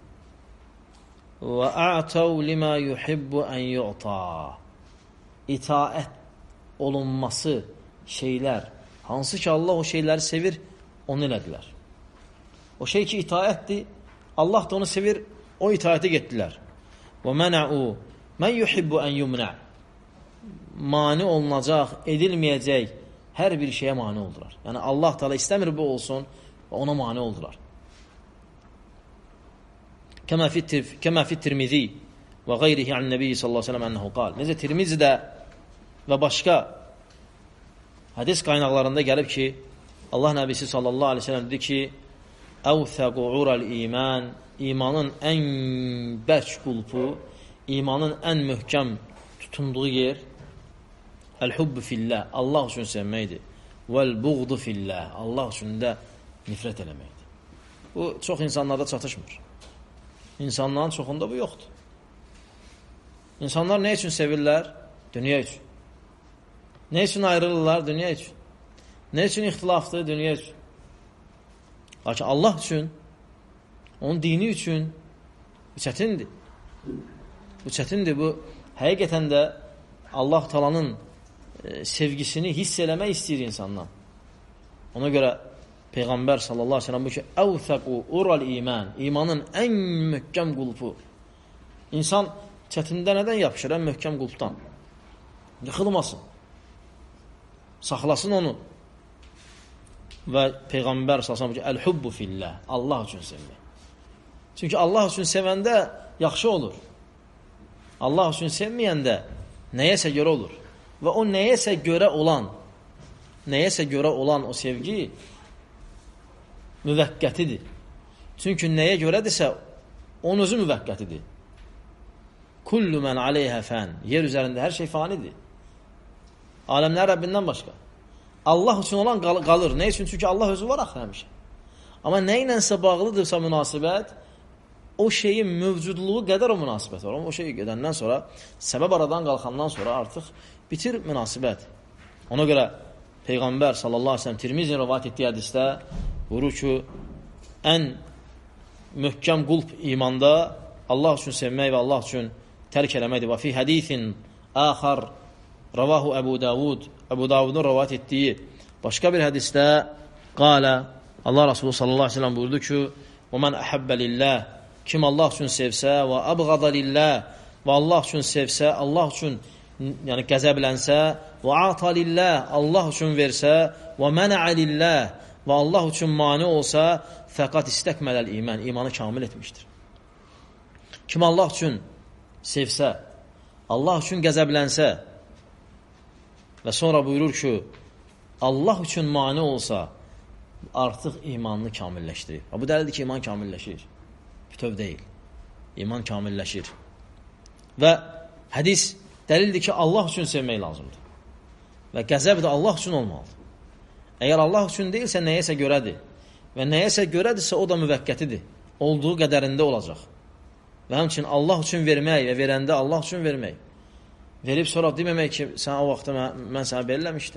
Və a'təv limə yuhibbu ən yu'ta. İtaət olunması şeylər, hansı ki Allah o şeyləri sevir, onu elədilər. O şey ki itaətdir, Allah da onu sevir, o itaəti getdilər. Və mənə'u mən yuhibbu ən yumna. Mani olunacaq, edilməyəcək hər bir şeyə mani oldular. Yəni Allah Teala istəmir bu olsun və ona mani oldular. Kəmə fi Tirmizi və qeyrihi an Nəbi sallallahu əleyhi və səlləm ənəhu qal. Necə Tirmizidə və başqa hədis qaynaqlarında gəlib ki, Allah Nəbisi sallallahu əleyhi və səlləm dedi ki, əvthəqu ural iman, imanın ən bərk qulpu, imanın ən möhkəm tutunduğu yer əl-hubbu fillah, Allah üçün sevməkdir. Vəl-buğdu fillah, Allah üçün də nifrət eləməkdir. Bu, çox insanlarda çatışmır. İnsanların çoxunda bu yoxdur. İnsanlar nə üçün sevirlər? Dünya üçün. Nə üçün ayrılırlar? Dünya üçün. Nə üçün ixtilafdır? Dünya üçün. Lakin Allah üçün, onun dini üçün bu çətindir. Bu çətindir. Bu, həqiqətən də Allah Taala'nın e, sevgisini hiss eləmək istəyir insandan. Ona görə Peyğəmbər sallallahu aleyhi ve sellem bu ki, əvthəqu ural iman, imanın ən möhkəm qulpu. İnsan çətində nədən yapışır? Ən möhkəm qulpdan. Yıxılmasın. Saxlasın onu. Və Peyğəmbər sallallahu aleyhi ve sellem bu ki, əl-hubbu fillah, Allah üçün sevmək. Çünki Allah üçün sevəndə yaxşı olur. Allah üçün sevməyəndə nəyəsə görə olur. Və o nəyəsə görə olan, nəyəsə görə olan o sevgi müvəqqətidir. Çünki nəyə görədirsə, onun özü müvəqqətidir. Kullu mən aleyhə fən. Yer üzərində hər şey fanidir. Aləmlər Rəbbindən başqa. Allah üçün olan qal qalır. Nə üçün? Çünki Allah özü var axı həmişə. Amma nə ilənsə bağlıdırsa münasibət, o şeyin mövcudluğu qədər o münasibət var. O şey gedəndən sonra, səbəb aradan qalxandan sonra artıq bitir münasibət. Ona görə Peyğəmbər sallallahu aleyhi ve sellem Tirmizin rivayət etdiyi hədisdə buyurur ki, ən möhkəm qulp imanda Allah üçün sevmək və Allah üçün tərk eləməkdir. Və fi hədisin əxar ravahu Əbu Davud, Əbu Davudun rivayət etdiyi başqa bir hədisdə qalə, Allah Resulü sallallahu aleyhi ve sellem buyurdu ki, və mən əhəbbə lillah, kim Allah üçün sevsə və əbğada lillah və Allah üçün sevsə, Allah üçün yəni qəzəblənsə və ata lillah, Allah üçün versə və mənə lillah və Allah üçün mani olsa, fəqat istəkmələl iman, imanı kamil etmişdir. Kim Allah üçün sevsə, Allah üçün qəzəblənsə və sonra buyurur ki, Allah üçün mani olsa, artıq imanını kamilləşdirir. Bu dəlildir ki, iman kamilləşir. Bütöv deyil. İman kamilləşir. Və hədis dəlildir ki, Allah üçün sevmək lazımdır. Və qəzəb də Allah üçün olmalıdır. Əgər Allah üçün deyilsə, nəyəsə görədir. Və nəyəsə görədirsə, o da müvəqqətidir. Olduğu qədərində olacaq. Və həmçinin Allah üçün vermək və verəndə Allah üçün vermək. Verib sonra deməmək ki, sən o vaxtda mən, mən sənə belləmişdim.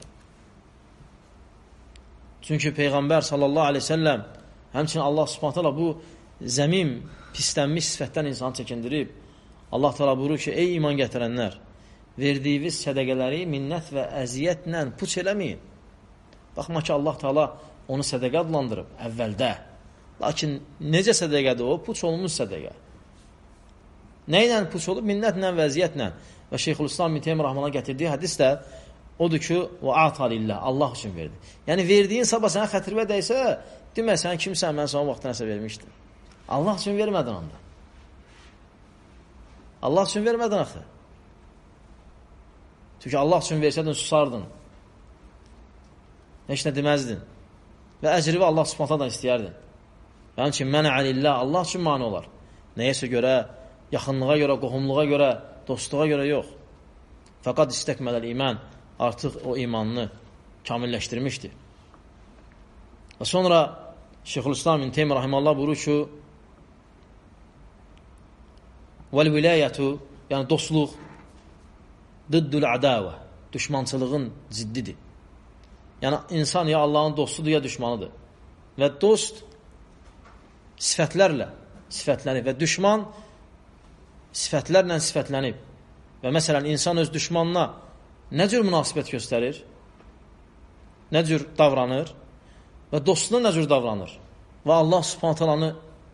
Çünki Peyğəmbər sallallahu aleyhi ve sellem həmçinin Allah subhanahu teala bu zəmim, pislənmiş sifətdən insanı çəkindirib. Allah teala buyurur ki, ey iman gətirənlər, verdiyiniz sədəqələri minnət və əziyyətlə puç eləməyin. Baxma ki, Allah teala onu sədəqə adlandırıb əvvəldə. Lakin necə sədəqədir o? Puç olunmuş sədəqə. Nə ilə puç olub? Minnətlə və əziyyətlə. Və Şeyxülislam İbn Teymiyyə rəhməhullah gətirdiyi hədis də odur ki, və ata lillah, Allah üçün verdi. Yəni verdiyin sabah sənə xətirvə dəysə, demə sən kimsən, mən sana vaxtda nəsə vermişdim. Allah üçün vermədin onda. Allah üçün vermədin axı. Çünki Allah üçün versədin, susardın. Heç nə deməzdin. Və əcrivi Allah subhanahu istəyərdin. Yəni ki, mənə alillah, Allah üçün mani olar. Nəyəsə görə, yaxınlığa görə, qohumluğa görə, dostluğa görə yox. Fəqat istəkmələr iman, artıq o imanını kamilləşdirmişdir. Və sonra Şeyxülislam İbn Teymiyyə rahimehullah buyurur ki, Vəl vilayətu, yəni dostluq, dıddül adavə, düşmançılığın ziddidir. Yəni, insan ya Allahın dostudur, ya düşmanıdır. Və dost sifətlərlə sifətlənib və düşman sifətlərlə sifətlənib. Və məsələn, insan öz düşmanına nə cür münasibət göstərir, nə cür davranır və dostuna nə cür davranır. Və Allah Subhanahu taalanı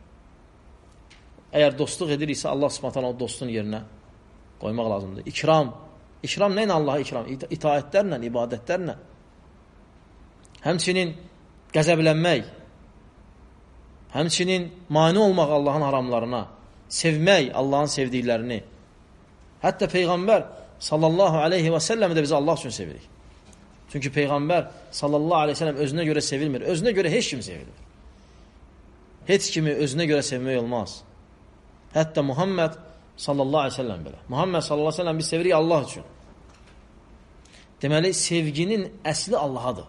əgər dostluq ediriksə, Allah Subhanahu taala o dostun yerinə qoymaq lazımdır. İkram. İkram nə ilə Allaha ikram? İtaətlərlə, ibadətlərlə. Həmçinin qəzəblənmək, həmçinin mane olmaq Allahın haramlarına, sevmək Allahın sevdiklərini. Hətta Peyğəmbər sallallahu aleyhi və səlləm də bizi Allah üçün sevirik. Çünki Peyğəmbər sallallahu aleyhi və səlləm özünə görə sevilmir. Özünə görə heç kim sevilir. Heç kimi özünə görə sevmək olmaz. Hətta Muhammed sallallahu aleyhi və səlləm belə. Muhammed sallallahu aleyhi və səlləm biz sevirik Allah üçün. Deməli, sevginin əsli Allahadır.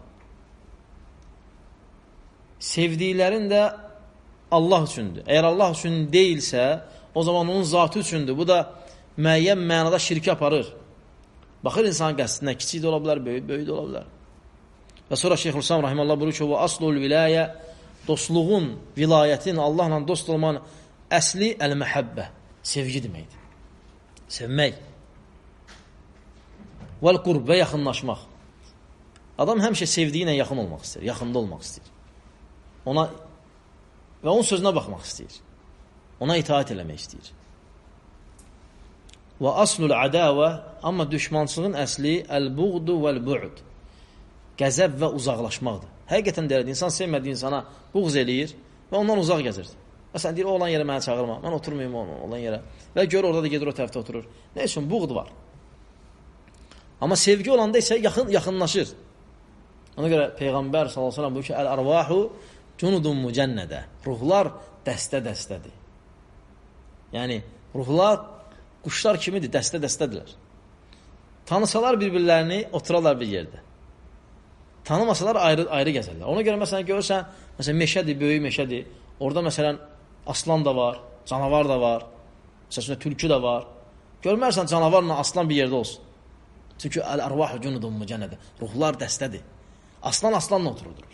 Sevdiklərin də Allah üçündür. Əgər Allah üçün deyilsə, o zaman onun zatı üçündür. Bu da müəyyən mənada şirki aparır. Baxır insan qəsdinə, kiçik də ola bilər, böyük, böyük də ola bilər. Və sonra Şeyxülislam rahimallah buyurur ki, və aslul vilayə, dostluğun, vilayətin, Allahla dost olmanın əsli əl-məhəbbə, sevgi deməkdir. Sevmək. Vəl-qurb və yaxınlaşmaq. Adam həmişə sevdiyi ilə yaxın olmaq istəyir, yaxında olmaq istəyir. Ona və onun sözünə baxmaq istəyir. Ona itaat eləmək istəyir. Və aslul adavə, amma düşmançılığın əsli əl-buğdu vəl-bu'd. Qəzəb və uzaqlaşmaqdır. Həqiqətən deyir, insan sevmədiyi insana buğz eləyir və ondan uzaq gəzir. Məsələn, deyir, o olan yerə mənə çağırma, mən oturmayayım o olan yerə. Və gör, orada da gedir, o tərəfdə oturur. Nə üçün? Buğd var. Amma sevgi olanda isə yaxın, yaxınlaşır. Ona görə Peyğəmbər sallallahu aleyhi ve sellem buyur ki, əl-arvahu cunudun mücənnədə. Ruhlar dəstə-dəstədir. Yəni, ruhlar quşlar kimidir, dəstə-dəstədirlər. Tanısalar bir-birlərini oturarlar bir yerdə. Tanımasalar ayrı, ayrı gəzərlər. Ona görə məsələn görürsən, məsələn meşədir, böyük meşədir. Orada məsələn aslan da var, canavar da var. Məsələn tülkü də var. Görmərsən canavarla aslan bir yerdə olsun. Çünki əl-arvahu cunudun mücənnədə. Ruhlar dəstədir. Aslan aslanla otururdur.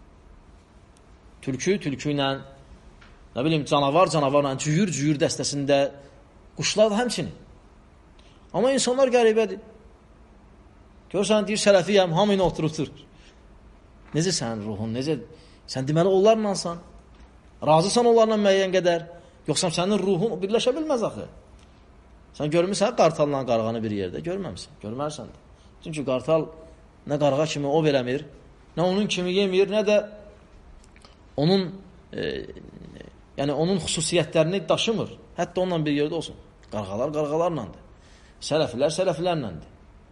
Tülkü tülkü ilə, nə bilim canavar canavarla, cüyür cüyür dəstəsində, quşlar da həmçinin. Amma insanlar qəribədir. Görürsən, deyir sələfiyəm, hamı ilə oturur. Necə sənin ruhun, necə? Sən deməli onlarlansan, razısan onlarla müəyyən qədər, yoxsa sənin ruhun birləşə bilməz axı. Sən görmürsən qartalla qarğanı bir yerdə, görməmsən, görmərsən də. Çünki qartal nə qarğa kimi o verəmir, nə onun kimi yemir, nə də onun e, yəni onun xüsusiyyətlərini daşımır. Hətta onunla bir yerdə olsun. Qarğalar qarğalarlandır. Sələflər sələflərləndir.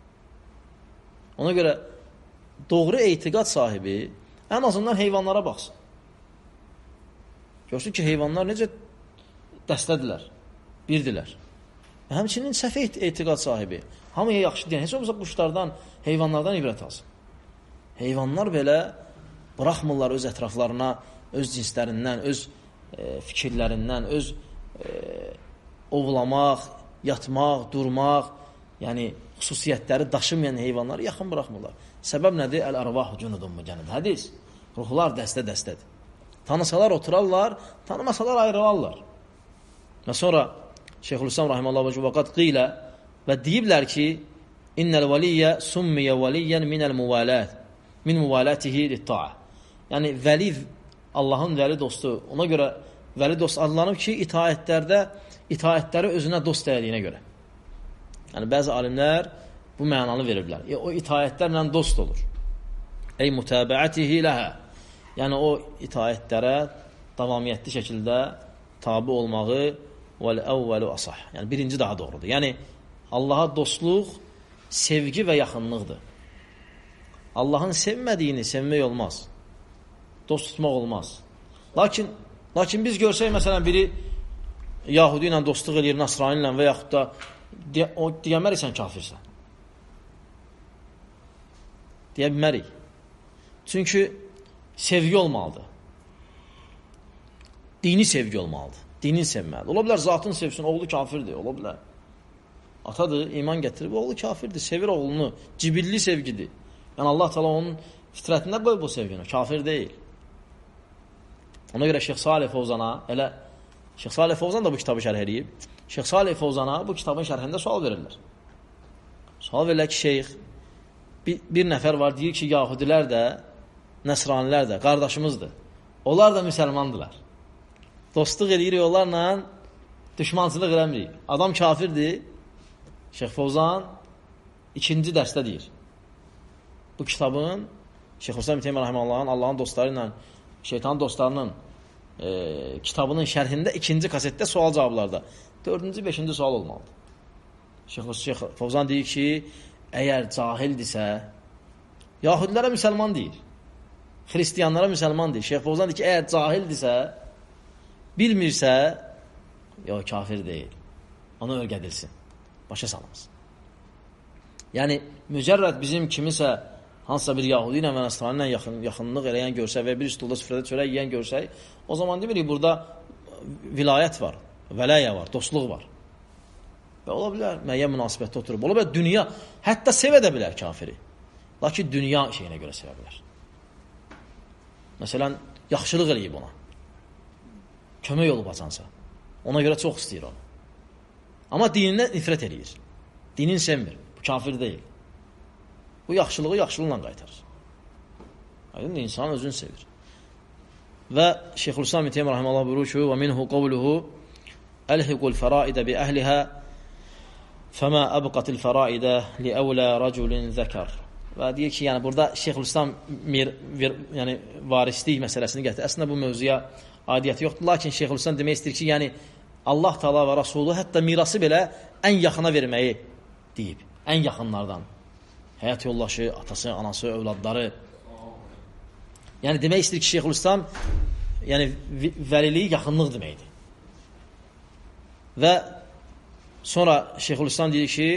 Ona görə doğru etiqad sahibi ən azından heyvanlara baxsın. Görsün ki, heyvanlar necə dəstədirlər, birdirlər. Və həmçinin səhv etiqad sahibi, hamıya yaxşı deyən, heç olmasa quşlardan, heyvanlardan ibrət alsın. Heyvanlar belə buraxmırlar öz ətraflarına, öz cinslərindən, öz e, fikirlərindən, öz e, ovlamaq, yatmaq, durmaq, yəni xüsusiyyətləri daşımayan heyvanları yaxın buraxmırlar. Səbəb nədir? Əl-arvahu cunudun mücənnədə. Hədis, ruhlar dəstə-dəstədir. Tanısalar oturarlar, tanımasalar ayrılarlar. Və sonra Şeyxülislam rahimallahu və cüvaqat qilə və deyiblər ki, innəl vəliyyə summiyə vəliyyən minəl müvalət, min müvalətihi litta'a. Yəni, vəli, Allahın vəli dostu, ona görə vəli dost adlanıb ki, itaətlərdə, itaətləri özünə dost dəyədiyinə görə. Yəni, bəzi alimlər bu mənanı veriblər. E, o itaətlərlə dost olur. Ey mütəbəətihi ləhə. Yəni, o itaətlərə davamiyyətli şəkildə tabi olmağı vəl-əvvəlu asah. Yəni, birinci daha doğrudur. Yəni, Allaha dostluq, sevgi və yaxınlıqdır. Allahın sevmədiyini sevmək olmaz. Dost tutmaq olmaz. Lakin, lakin biz görsək, məsələn, biri Yahudi ilə dostluq edir, Nasrani ilə və yaxud da o deyəmərik sən kafirsən. Deyə bilmərik. Çünki sevgi olmalıdır. Dini sevgi olmalıdır. dinin sevməlidir. Ola bilər zatın sevsin, oğlu kafirdir, ola bilər. Atadır, iman gətirib, oğlu kafirdir, sevir oğlunu, cibilli sevgidir. Yəni Allah Teala onun fitrətində qoyub bu sevgini, kafir deyil. Ona görə Şeyx Salih Fovzana, elə Şeyx Salih Fovzan da bu kitabı şərh edib. Şeyx Salih Fovzana bu kitabın şərhində sual verirlər. Sual verirlər ki, şeyx, bir, bir nəfər var, deyir ki, Yahudilər də, Nəsranilər də, qardaşımızdır. Onlar da müsəlmandılar. Dostluq edirik onlarla, düşmançılıq eləmirik. Adam kafirdir. Şeyx Fovzan ikinci dərsdə deyir. Bu kitabın Şeyx Hüseyin İbn Teymiyyə Rahiməhullahın, Allahın dostları ilə şeytanın dostlarının e, kitabının şərhində ikinci kasetdə sual cavablarda. Dördüncü, beşinci sual olmalıdır. Şeyx Fovzan deyir ki, əgər cahildirsə, Yahudilərə müsəlman deyir. Xristiyanlara müsəlman deyir. Şeyx Fovzan deyir ki, əgər cahildirsə, bilmirsə, yox, kafir deyil. Onu öyrədilsin. Başa salınız. Yəni, mücərrəd bizim kimisə hansısa bir Yahudi ilə və Nəsrani ilə yaxın, yaxınlıq eləyən görsək və bir stulda süfrədə çörək yiyən görsək, o zaman demirik, burada vilayət var, vələyə var, dostluq var. Və ola bilər, müəyyən münasibətdə oturub. Ola bilər, dünya, hətta sevə də bilər kafiri. Lakin dünya şeyinə görə sevə bilər. Məsələn, yaxşılıq eləyib ona. Kömək olub acansa. Ona görə çox istəyir onu. Amma dininə nifrət eləyir. Dinin sevmir. Bu kafir deyil. Bu yaxşılığı yaxşılıqla qaytarır. Aydın, insan özünü sevir. Və Şeyxülislam İbn Teymiyyə Rahimehullah buyurur ki, və minhu qavluhu elhiqul fəraidə bi əhliha fəmə əbqatil fəraidə li əvlə rəculin zəkər. Və deyir ki, yəni burada Şeyxülislam yəni varislik məsələsini gətirir. Əslində bu mövzuya aidiyyəti yoxdur. Lakin Şeyxülislam demək istəyir ki, yəni Allah Teala və Rasulü hətta mirası belə ən yaxına verməyi deyib. Ən yaxınlardan. Həyat yoldaşı, atası, anası, övladları. Yəni demək istəyir ki, Şeyxülislam yəni vəliliyi yaxınlıq deməkdir. Və sonra Şeyxülislam deyir ki,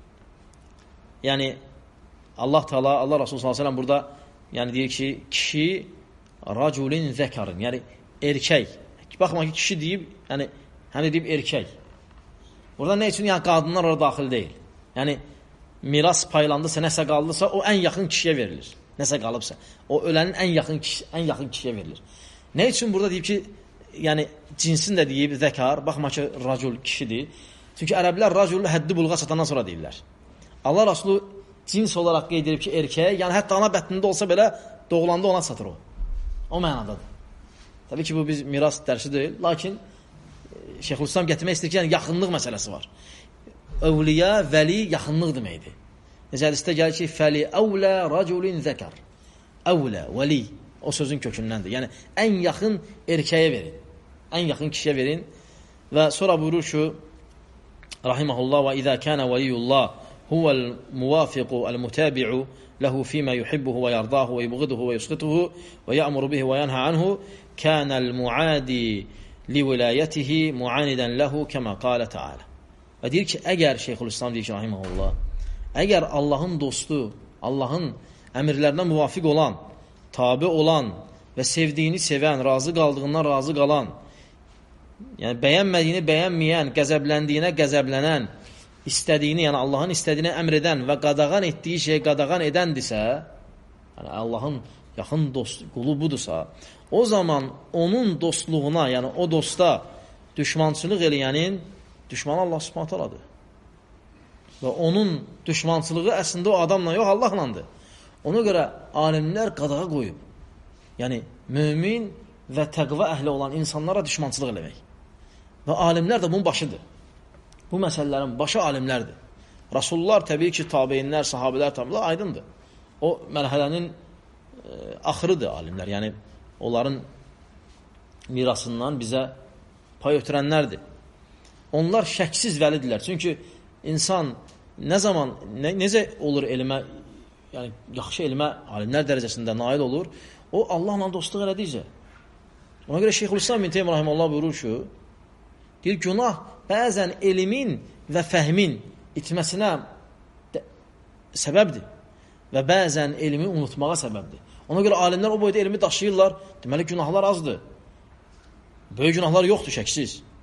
yəni Allah Teala, Allah Rasulü sallallahu əleyhi və səlləm burada yəni deyir ki, kişi raculin zəkarın, yəni erkək. Baxma ki, kişi deyib, yəni həm də deyib erkək. Burada nə üçün? Yəni qadınlar orada daxil deyil. Yəni miras paylandısa, nəsə qaldısa, o ən yaxın kişiyə verilir. Nəsə qalıbsa, o ölənin ən yaxın kişi, ən yaxın kişiyə verilir. Nə üçün burada deyib ki, yəni cinsin də deyib zəkar, baxma ki, racul kişidir. Çünki ərəblər racul həddi bulğa çatandan sonra deyirlər. Allah Rasulü cins olaraq qeyd edib ki, erkək, yəni hətta ana bətnində olsa belə doğulanda ona çatır o. O mənadadır. Təbii ki, bu biz miras dərsi deyil, lakin Şeyxülislam gətirmək istəyir ki, yəni yaxınlıq məsələsi var. Övliya, vəli yaxınlıq deməkdir. Necə hədisdə gəlir ki, fəli əvlə raculin zəkər. Əvlə, vəli, o sözün kökündəndir. Yəni, ən yaxın erkəyə verin. Ən yaxın kişiyə verin. Və sonra buyurur ki, rahiməhullah və izə kənə vəliyullah huvəl muvafiqu əl-mutabi'u ləhu fīmə yuhibbuhu və yardahu və yubğiduhu və yusqituhu və ya'muru bihi və yanhə anhu kənəl muadi li vilayətihi muanidən ləhu kəmə qalə teala. Və deyir ki, əgər Şeyxülislam deyir ki, rahiməhullah, əgər Allahın dostu, Allahın əmirlərinə müvafiq olan, tabi olan və sevdiyini sevən, razı qaldığından razı qalan, yəni bəyənmədiyini bəyənməyən, qəzəbləndiyinə qəzəblənən, istədiyini, yəni Allahın istədiyini əmr edən və qadağan etdiyi şey qadağan edəndirsə, yəni Allahın yaxın dost, qulu budursa, o zaman onun dostluğuna, yəni o dosta düşmançılıq eləyənin düşmanı Allah Subhanahu taaladır. Və onun düşmançılığı əslində o adamla yox, Allahlandır. Ona görə alimlər qadağa qoyub. Yəni, mömin və təqva əhli olan insanlara düşmançılıq eləmək. Və alimlər də bunun başıdır. Bu məsələlərin başı alimlərdir. Rasullar təbii ki, tabeyinlər, sahabələr, tabiilər aydındır. O mərhələnin e, axırıdır alimlər. Yəni, onların mirasından bizə pay ötürənlərdir. Onlar şəksiz vəlidirlər. Çünki insan nə zaman, nə, necə olur elmə, yəni yaxşı elmə alimlər dərəcəsində nail olur, o Allahla dostluq elədikcə. Ona görə Şeyxülislam İbn Teymiyyə Rahimehullah buyurur ki, deyir, günah bəzən elmin və fəhmin itməsinə də, səbəbdir və bəzən elmi unutmağa səbəbdir. Ona görə alimlər o boyda elmi daşıyırlar, deməli günahlar azdır. Böyük günahlar yoxdur, şəksiz.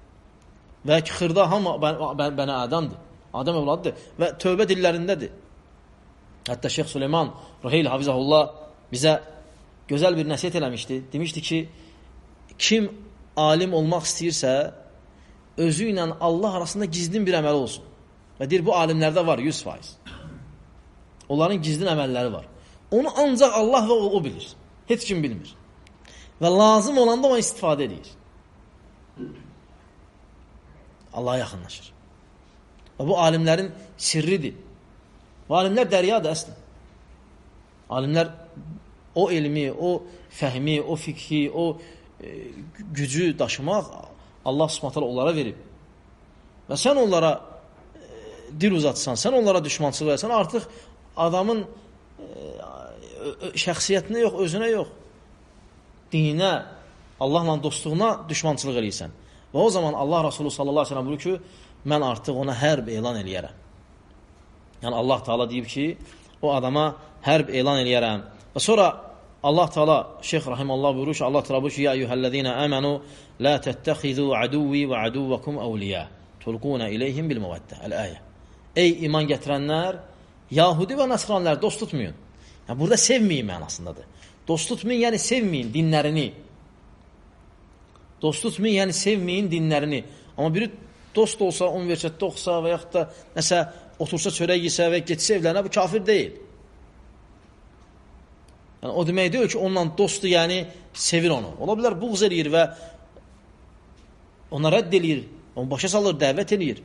Və ki, xırda hamı bəni Adəmdir. Adəm övladıdır və tövbə dillərindədir. Hətta Şeyx Süleyman Ruheyl Hafizahullah bizə gözəl bir nəsiyyət eləmişdi. Demişdi ki, kim alim olmaq istəyirsə, özü ilə Allah arasında gizlin bir əməli olsun. Və deyir, bu alimlərdə var yüz faiz. Onların gizlin əməlləri var. Onu ancaq Allah və o, o bilir. Heç kim bilmir. Və lazım olanda ona istifadə edir. Allah'a yaxınlaşır. Və bu alimlərin sirridir. Bu alimlər dəryadır əslən. Alimlər o elmi, o fəhmi, o fikhi, o e, gücü daşımaq Allah Subhanahu onlara verib. Və sən onlara e, dil uzatsan, sən onlara düşmançılıq etsən, artıq adamın e, şəxsiyyətinə yox, özünə yox, dininə, Allahla dostluğuna düşmançılıq eləyirsən. Və o zaman Allah Resulü sallallahu aleyhi ve sellem buyurur ki, mən artıq ona hərb elan eləyərəm. Yəni Allah Teala deyib ki, o adama hərb elan eləyərəm. Və sonra Allah Teala, Şeyx Rahimallah buyurur ki, Allah Teala buyurur ki, ya eyyuhəllezine amanu la tettexizu aduvi və aduvakum awliya tulquna ileyhim bil muvaddə. El-ayə. Ey iman gətirənlər, Yahudi və Nasranlar dost tutmayın. Yəni burada sevməyin mənasındadır. Dost tutmayın, yəni sevməyin dinlərini. Dost tutmayın, yəni sevməyin dinlərini. Amma biri dost olsa, universitetdə oxusa və yaxud da nəsə otursa çörək yesə və getsə evlərinə, bu kafir deyil. Yəni, o demək deyil ki, onunla dostdur, yəni sevir onu. Ola bilər, buğz eləyir və ona rədd eləyir, onu başa salır, dəvət eləyir.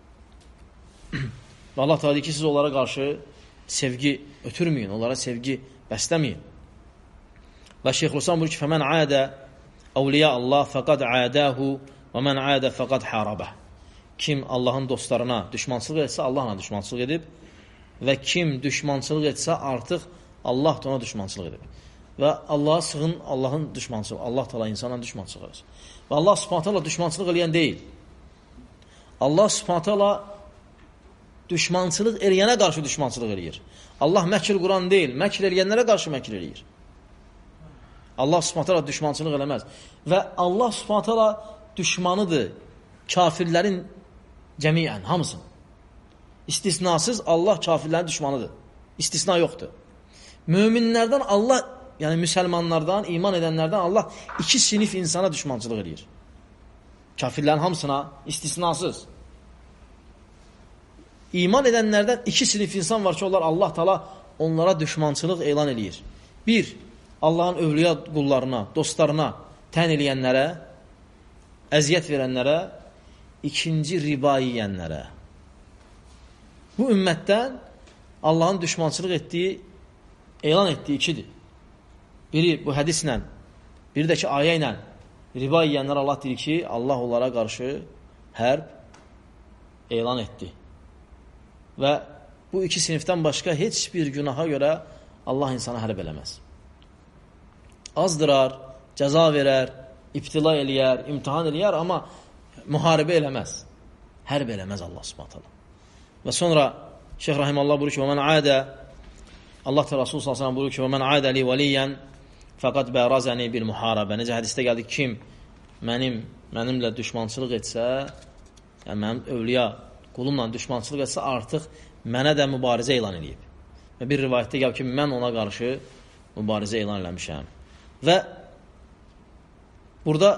Və Allah Teala deyir ki, siz onlara qarşı sevgi ötürməyin, onlara sevgi bəsləməyin. Və Şeyx Ruslan buyurur ki, fəmən adə əvliya Allah fəqad ədəhu və mən adə fəqad hərabə. Kim Allahın dostlarına düşmançılıq etsə, Allahla düşmançılıq edib və kim düşmançılıq etsə, artıq Allah da ona düşmançılıq edib. Və Allah'a sığın, Allahın düşmançılığı, Allah Teala insanla düşmançılıq edir. Və Allah Subhanahu taala düşmançılıq eləyən deyil. Allah Subhanahu taala düşmançılıq eləyənə qarşı düşmançılıq eləyir. Allah məkr quran deyil, məkr eləyənlərə qarşı məkr eləyir. Allah Subhanahu taala düşmançılıq eləməz. Və Allah Subhanahu taala düşmanıdır kafirlərin cəmiən, hamısın. İstisnasız Allah kafirlərin düşmanıdır. İstisna yoxdur. Möminlərdən Allah, yəni müsəlmanlardan, iman edənlərdən Allah iki sinif insana düşmançılıq edir. Kafirlərin hamısına istisnasız. İman edənlərdən iki sinif insan var ki, onlar Allah Teala onlara düşmançılıq elan edir. Bir, Allahın övliya qullarına, dostlarına tən eləyənlərə, əziyyət verənlərə, ikinci riba yiyənlərə. Bu ümmətdən Allahın düşmançılıq etdiyi, elan etdiyi ikidir. Biri bu hədislə, biri də ki ayə ilə riba yiyənlər Allah deyir ki, Allah onlara qarşı hərb elan etdi. Və bu iki sinifdən başqa heç bir günaha görə Allah insana hərb eləməz. Azdırar, cəza verər, ibtila eləyər, imtihan eləyər, amma müharibə eləməz. Hərb eləməz Allah Subhanahu taala. Və sonra Şeyx Rahimallah buyurur ki, və mən adə, Allah da Rasul sallallahu aleyhi ve sellem buyurur ki, və mən adə li valiyyən fəqad bərazəni bil muharibə. Necə hədisdə gəldi, kim mənim, mənimlə düşmançılıq etsə, yəni mənim övliya qulumla düşmançılıq etsə, artıq mənə də mübarizə elan edib. Və bir rivayətdə gəlir ki, mən ona qarşı mübarizə elan eləmişəm. Və burada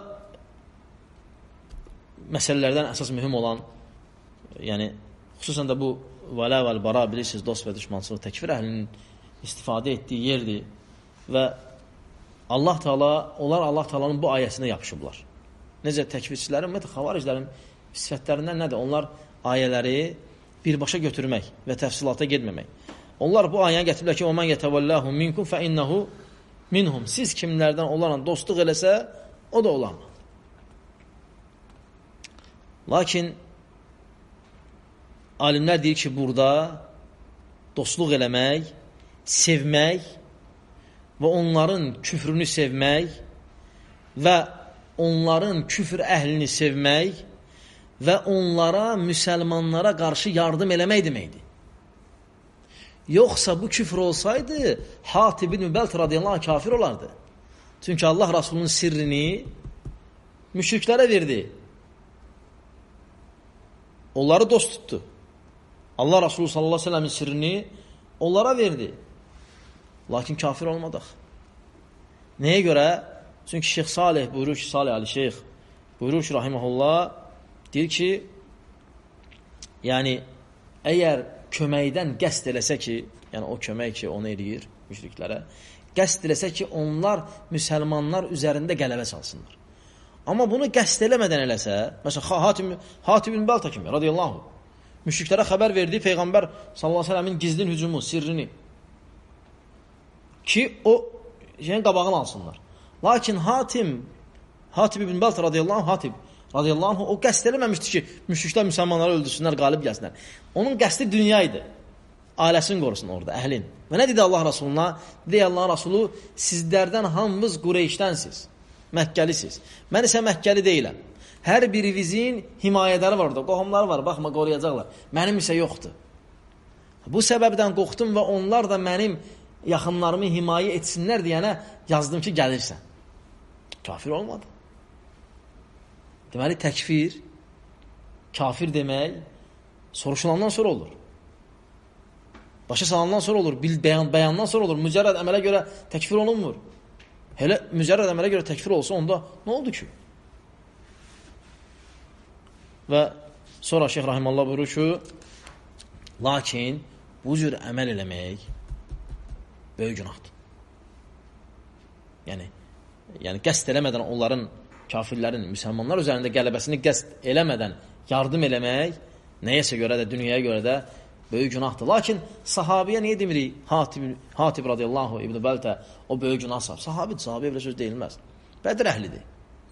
məsələlərdən əsas mühüm olan, yəni xüsusən də bu vələ vəl bara bilirsiniz, dost və düşmançılıq təkfir əhlinin istifadə etdiyi yerdir və Allah Teala, onlar Allah Teala'nın bu ayəsində yapışıblar. Necə təkfirçilərin, ümumiyyətlə xavariclərin sifətlərindən nədir? Onlar ayələri birbaşa götürmək və təfsilata getməmək. Onlar bu ayəni gətiriblər ki, وَمَنْ يَتَوَلَّهُ مِنْكُمْ فَإِنَّهُ minhum. Siz kimlərdən onlarla dostluq eləsə, o da onlarla. Lakin alimlər deyir ki, burada dostluq eləmək, sevmək və onların küfrünü sevmək və onların küfr əhlini sevmək və onlara, müsəlmanlara qarşı yardım eləmək deməkdir. Yoxsa bu küfr olsaydı, Hatib ibn Bəlt radiyallahu anh kafir olardı. Çünki Allah Rasulunun sirrini müşriklərə verdi. Onları dost tutdu. Allah Resulü sallallahu aleyhi ve sellemin sirrini onlara verdi. Lakin kafir olmadıq. Nəyə görə? Çünki Şeyx Salih buyurur ki, Salih Ali Şeyx buyurur ki, rahiməhullah, deyir ki, yəni, əgər köməkdən qəsd eləsə ki, yəni o kömək ki, onu eləyir müşriklərə, qəsd eləsə ki, onlar müsəlmanlar üzərində qələbə çalsınlar. Amma bunu qəsd eləmədən eləsə, məsələn, Hatib, Hatib ibn Balta kimi, radiyallahu, müşriklərə xəbər verdi Peyğəmbər sallallahu aleyhi ve sellemin gizlin hücumu, sirrini ki, o şeyin qabağını alsınlar. Lakin Hatim, Hatib ibn Balta radiyallahu anh, Hatib radiyallahu anh, o qəsd eləməmişdi ki, müşriklər müsəlmanları öldürsünlər, qalib gəlsinlər. Onun qəsdi dünya idi. Ailəsini qorusun orada, əhlin. Və nə dedi Allah Rasuluna? Dedi Allah Rasulu, sizlərdən hamınız Qureyşdənsiz, Məkkəlisiniz. Mən isə Məkkəli deyiləm. Hər birinizin himayələri var orada, qohumları var, baxma, qoruyacaqlar. Mənim isə yoxdur. Bu səbəbdən qorxdum və onlar da mənim yaxınlarımı himayə etsinlər deyənə yazdım ki, gəlirsən. Kafir olmadı. Deməli, təkfir, kafir demək, soruşulandan sonra olur. Başa salandan sonra olur, bil, bəyan, bəyandan sonra olur. Mücərrəd əmələ görə təkfir olunmur. Hələ mücərrəd əmələ görə təkfir olsa, onda nə oldu ki? Və sonra Şeyx Rahimallah buyurur ki, lakin bu cür əməl eləmək böyük günahdır. Yəni, yəni qəsd eləmədən onların, kafirlərin, müsəlmanlar üzərində qələbəsini qəsd eləmədən yardım eləmək, nəyəsə görə də, dünyaya görə də böyük günahdır. Lakin sahabiyə niyə demirik? Hatib, Hatib radiyallahu İbn-i Bəltə o böyük günah sahib. Sahabidir, sahabiyə belə söz deyilməz. Bədir əhlidir.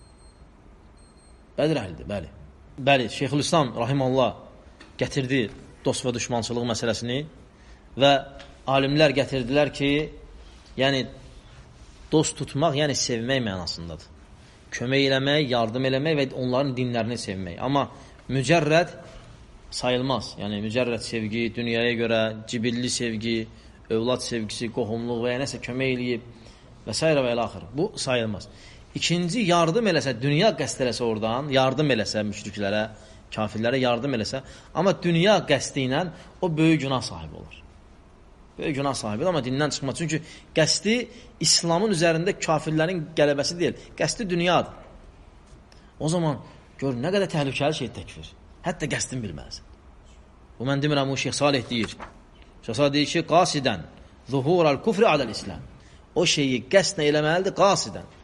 Bədir əhlidir, bəli. Bəli, Şeyxülislam rahiməllah gətirdi dost və düşmançılıq məsələsini və alimlər gətirdilər ki, yəni dost tutmaq, yəni sevmək mənasındadır. Kömək eləmək, yardım eləmək və onların dinlərini sevmək. Amma mücərrəd sayılmaz. Yəni mücərrəd sevgi, dünyaya görə cibilli sevgi, övlad sevgisi, qohumluq və ya nəsə kömək eləyib və s. və ilə axır. Bu sayılmaz. İkinci, yardım eləsə, dünya qəsd eləsə oradan, yardım eləsə müşriklərə, kafirlərə yardım eləsə, amma dünya qəsdi ilə o böyük günah sahibi olur. Böyük günah sahibidir, amma dindən çıxmaz. Çünki qəsdi İslamın üzərində kafirlərin qələbəsi deyil, qəsdi dünyadır. O zaman gör, nə qədər təhlükəli şey təkfir. Hətta qəsdin bilməlisin. Bu, mən demirəm, o Şeyx Salih deyir. Şeyx Salih deyir ki, qasidən, zuhural kufri aləl-İslam. O şeyi qəsdlə eləməlidir, qasidən.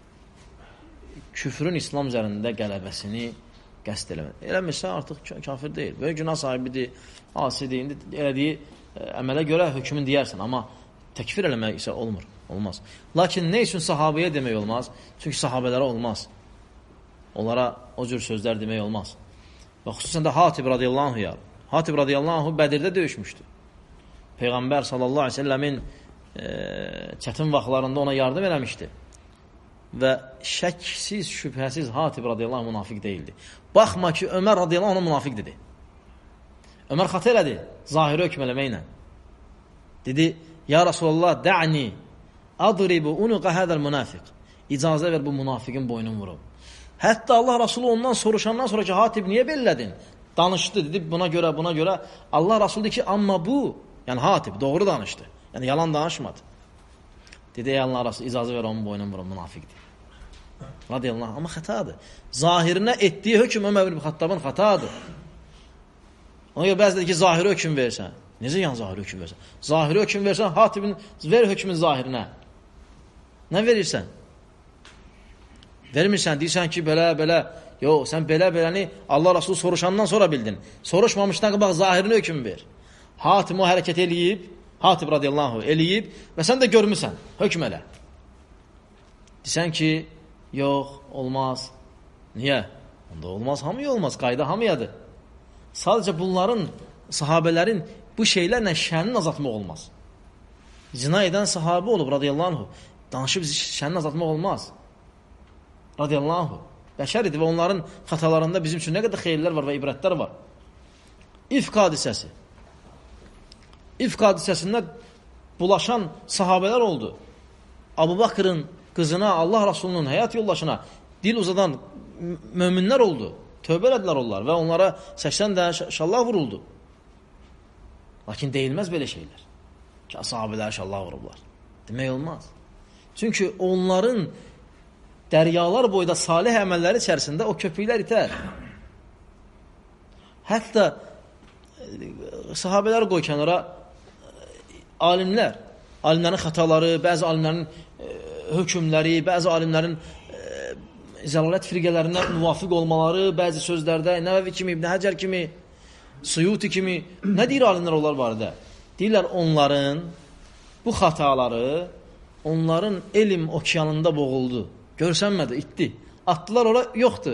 Küfrün İslam üzərində qələbəsini qəsd eləməlidir. Eləmirsə, artıq kafir deyil. Böyük günah sahibidir, asidir, indi elədiyi əmələ görə hökmün deyərsən, amma təkfir eləmək isə olmur, olmaz. Lakin nə üçün sahabəyə demək olmaz? Çünki sahabələrə olmaz. Onlara o cür sözlər demək olmaz. Və xüsusən də Hatib radiyallahu anh, Hatib radiyallahu anh Bədirdə döyüşmüşdü. Peyğəmbər sallallahu aleyhi ve sellemin e, çətin vaxtlarında ona yardım eləmişdi. Və şəksiz, şübhəsiz Hatib radiyallahu anh münafiq deyildi. Baxma ki, Ömər radiyallahu anh münafiq dedi. Ömər xatı elədi, zahiri hökm eləməklə. Dedi, ya Rasulallah, də'ni, adribu unuqa hədəl münafiq. İcazə ver bu münafiqin boynunu vurum. Hətta Allah Rasulü ondan soruşandan sonra ki, Hatib niyə belələdin? Danışdı, dedi, buna görə, buna görə. Allah Rasulü dedi ki, amma bu, yəni Hatib doğru danışdı. Yəni yalan danışmadı. Dedi, ey Allah Rasulü, icazə ver onun boynunu vurum, münafiqdir. Radiyallahu, amma xətadır. Zahirinə etdiyi hökm Ömər ibn Xattabın xətadır. Ona görə bəzi dedi ki, zahiri hökm versən. Necə yan zahiri hökm versən? Zahiri hökm versən, Hatibin ver hökmün zahirinə. Nə verirsən? Vermirsən, deyirsən ki, belə, belə. Yox, sən belə, beləni Allah Rasulü soruşandan sonra bildin. Soruşmamışdan qabaq zahirini hökm ver. Hatib o hərəkət eləyib, Hatib radiyallahu eləyib və sən də görmüsən, hökm elə. Deyirsən ki, yox, olmaz. Niyə? Onda olmaz, hamıya olmaz, qayda hamıyadır. Sadəcə bunların, sahabələrin bu şeylərlə şənini azaltmaq olmaz. Zina edən sahabə olub, radiyallahu anh, danışıb şənini azaltmaq olmaz. Radiyallahu anh, bəşər idi və onların xatalarında bizim üçün nə qədər xeyirlər var və ibrətlər var. İfk hadisəsi. İfk hadisəsində bulaşan sahabələr oldu. Abu Bakrın qızına, Allah Rasulunun həyat yoldaşına dil uzadan möminlər oldu. Tövbə elədilər onlar və onlara səksən dənə şallah vuruldu. Lakin deyilməz belə şeylər. Ki, sahabələr şallah vurublar. Demək olmaz. Çünki onların dəryalar boyda salih əməlləri içərisində o köpüklər itər. Hətta sahabələr qoy kənara, alimlər, alimlərin xətaları, bəzi alimlərin hökmləri, bəzi alimlərin zəlalət firqələrinə müvafiq olmaları, bəzi sözlərdə Nəvəvi kimi, İbn Həcər kimi, Suyuti kimi, nə deyir alimlər onlar barədə? Deyirlər onların bu xataları onların elm okeanında boğuldu. Görsənmədi, itdi. Atdılar ora, yoxdur.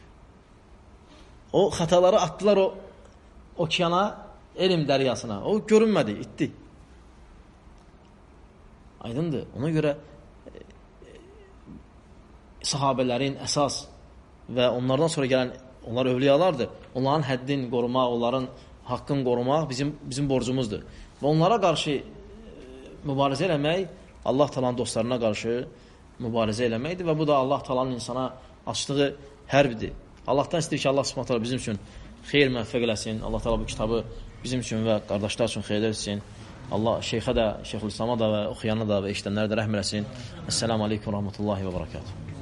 O xataları atdılar o okeana, elm dəryasına. O görünmədi, itdi. Aydındır. Ona görə sahabələrin əsas və onlardan sonra gələn, onlar övliyalardır. Onların həddin qorumaq, onların haqqın qorumaq bizim bizim borcumuzdur. Və onlara qarşı mübarizə eləmək, Allah Taala'nın dostlarına qarşı mübarizə eləməkdir və bu da Allah Taala'nın insana açdığı hərbidir. Allahdan istəyir ki, Allah Subhanahu taala bizim üçün xeyir müvəffəq eləsin. Allah Taala bu kitabı bizim üçün və qardaşlar üçün xeyir etsin. Allah şeyxə də, Şeyxülislam'a da və oxuyana da və eşidənlərə də rəhm eləsin. Esselamu aleykum və rahmetullahi və barakatuhu.